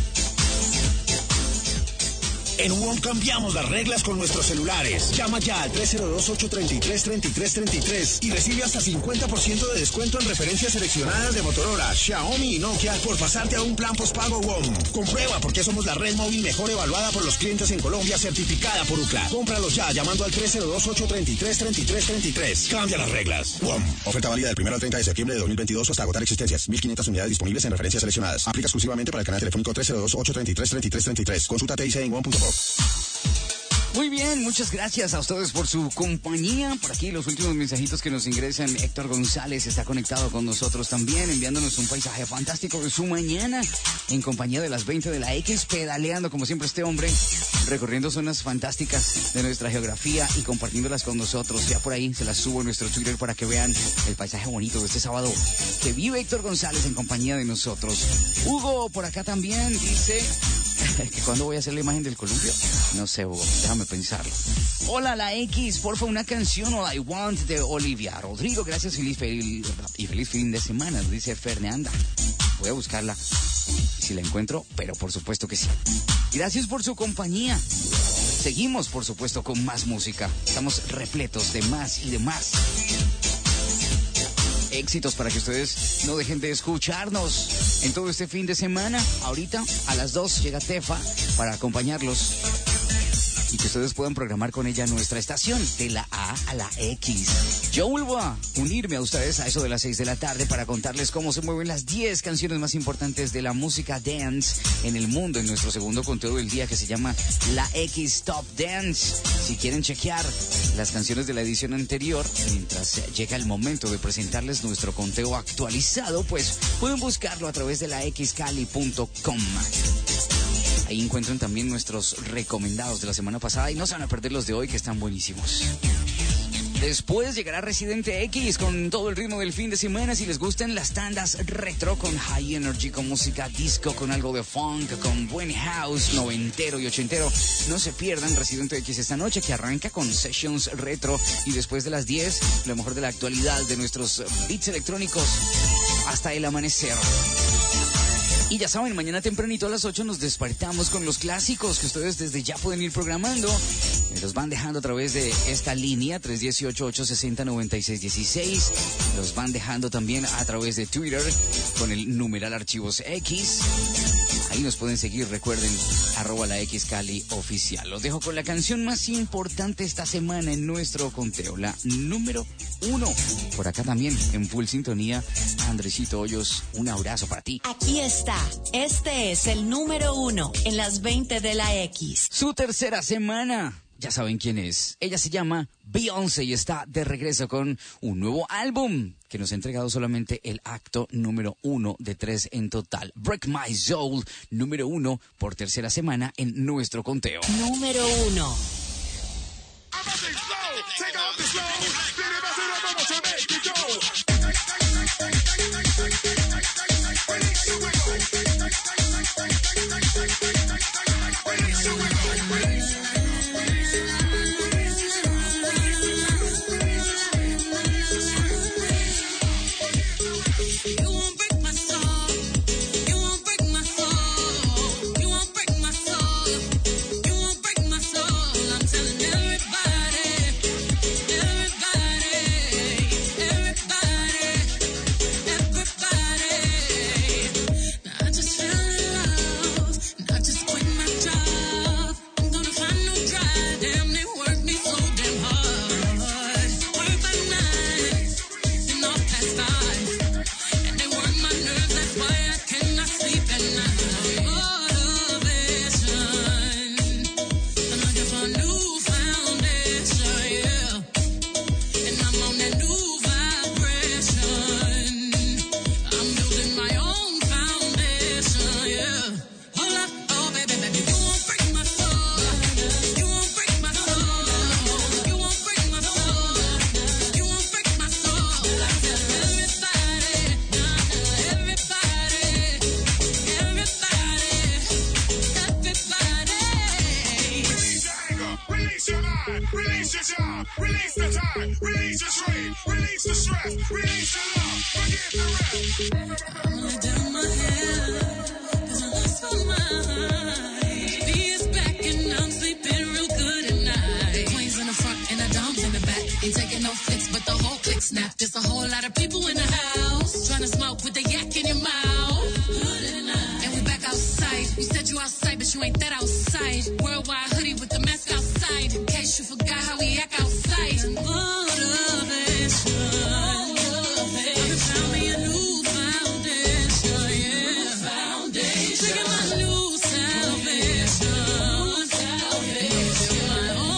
En WOM cambiamos las reglas con nuestros celulares. Llama ya al 302-833-3333 y recibe hasta 50% de descuento en referencias seleccionadas de Motorola, Xiaomi y Nokia por pasarte a un plan postpago WOM. Comprueba por qué somos la red móvil mejor evaluada por los clientes en Colombia, certificada por UCLA. Cómpralos ya llamando al 302-833-3333. Cambia las reglas. WOM. Oferta válida del 1 al 30 de septiembre de 2022 hasta agotar existencias. 1.500 unidades disponibles en referencias seleccionadas. Aplica exclusivamente para el canal telefónico 302-833-3333. Consulta TIC en WOM.com. Muy bien, muchas gracias a ustedes por su compañía. Por aquí los últimos mensajitos que nos ingresan. Héctor González está conectado con nosotros también, enviándonos un paisaje fantástico de su mañana en compañía de las 20 de la X, pedaleando como siempre este hombre, recorriendo zonas fantásticas de nuestra geografía y compartiéndolas con nosotros. Ya por ahí se las subo en nuestro Twitter para que vean el paisaje bonito de este sábado que vive Héctor González en compañía de nosotros. Hugo por acá también dice que cuando voy a hacer la imagen del columpio. No sé, Hugo, déjame pensarlo. Hola, la X, porfa, una canción All I Want de Olivia Rodrigo. Gracias y feliz fin de semana, dice Fernanda. Voy a buscarla si la encuentro, pero por supuesto que sí. Gracias por su compañía. Seguimos, por supuesto, con más música. Estamos repletos de más y de más éxitos para que ustedes no dejen de escucharnos en todo este fin de semana. Ahorita a las 2 llega Tefa para acompañarlos y que ustedes puedan programar con ella nuestra estación de la A a la X. Yo vuelvo a unirme a ustedes a eso de las 6 de la tarde para contarles cómo se mueven las 10 canciones más importantes de la música dance en el mundo en nuestro segundo conteo del día que se llama La X Top Dance. Si quieren chequear las canciones de la edición anterior, mientras llega el momento de presentarles nuestro conteo actualizado, pues pueden buscarlo a través de la xcali.com. Ahí encuentran también nuestros recomendados de la semana pasada y no se van a perder los de hoy, que están buenísimos. Después llegará Residente X con todo el ritmo del fin de semana. Si les gustan las tandas retro con high energy, con música disco, con algo de funk, con buen house, noventero y ochentero, no se pierdan Residente X esta noche, que arranca con sessions retro y después de las 10, lo mejor de la actualidad de nuestros beats electrónicos hasta el amanecer. Y ya saben, mañana tempranito a las 8 nos despertamos con los clásicos que ustedes desde ya pueden ir programando. Me los van dejando a través de esta línea 318-860-9616. Los van dejando también a través de Twitter con el numeral Archivos X. Ahí nos pueden seguir, recuerden, @la XCali oficial. Los dejo con la canción más importante esta semana en nuestro conteo, la número 1. Por acá también, en full sintonía, Andresito Hoyos, un abrazo para ti. Aquí está, este es el número 1 en las 20 de la X. Su tercera semana. Ya saben quién es. Ella se llama Beyoncé y está de regreso con un nuevo álbum que nos ha entregado solamente el acto número 1 de 3 en total. Break My Soul, número 1 por tercera semana en nuestro conteo. Número 1. Taking my new salvation.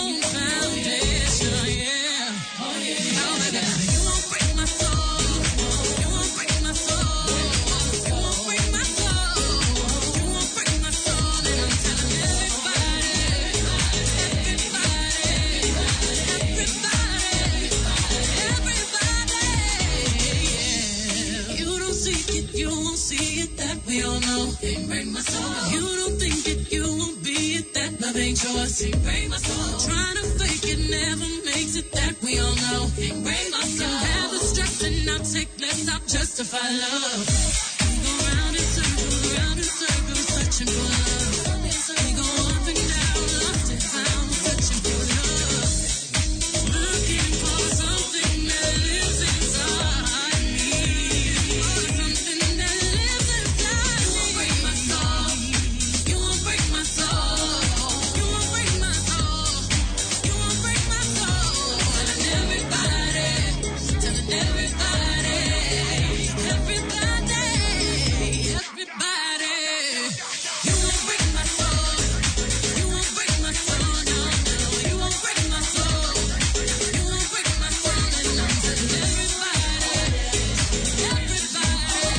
you won't see it, that we all know. Can't break my soul. You don't think it, you won't be it, that love ain't yours. Can't break my soul. Trying to fake it never makes it, that we all know. Can't break my soul. You have the stress and I'll take less, I'll justify love. We go round in circles, searching for love. We go up and down, lost and found, searching for love. Looking for something that lives inside me. Something that lives inside me. You won't break my soul. You won't break my soul. You won't break my soul. You won't break my soul. Telling everybody. Telling everybody. Everybody. Everybody. You won't break my soul. You won't break my soul. No, no. You won't break my soul. You won't break my soul. And I'm telling everybody. Everybody.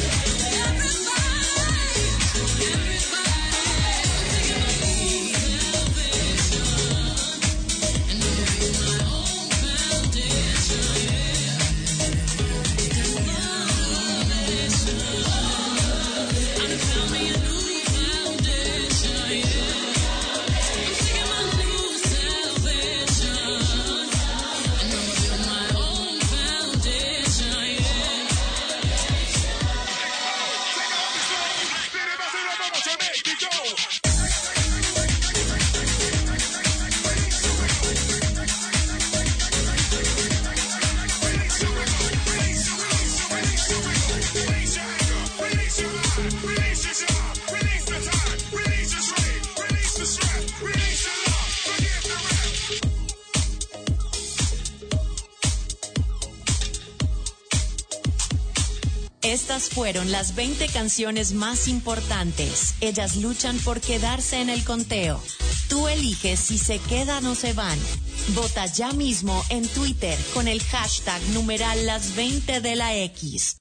Estas fueron las 20 canciones más importantes. Ellas luchan por quedarse en el conteo. Tú eliges si se quedan o se van. Vota ya mismo en Twitter con el hashtag numeral las 20 de la X.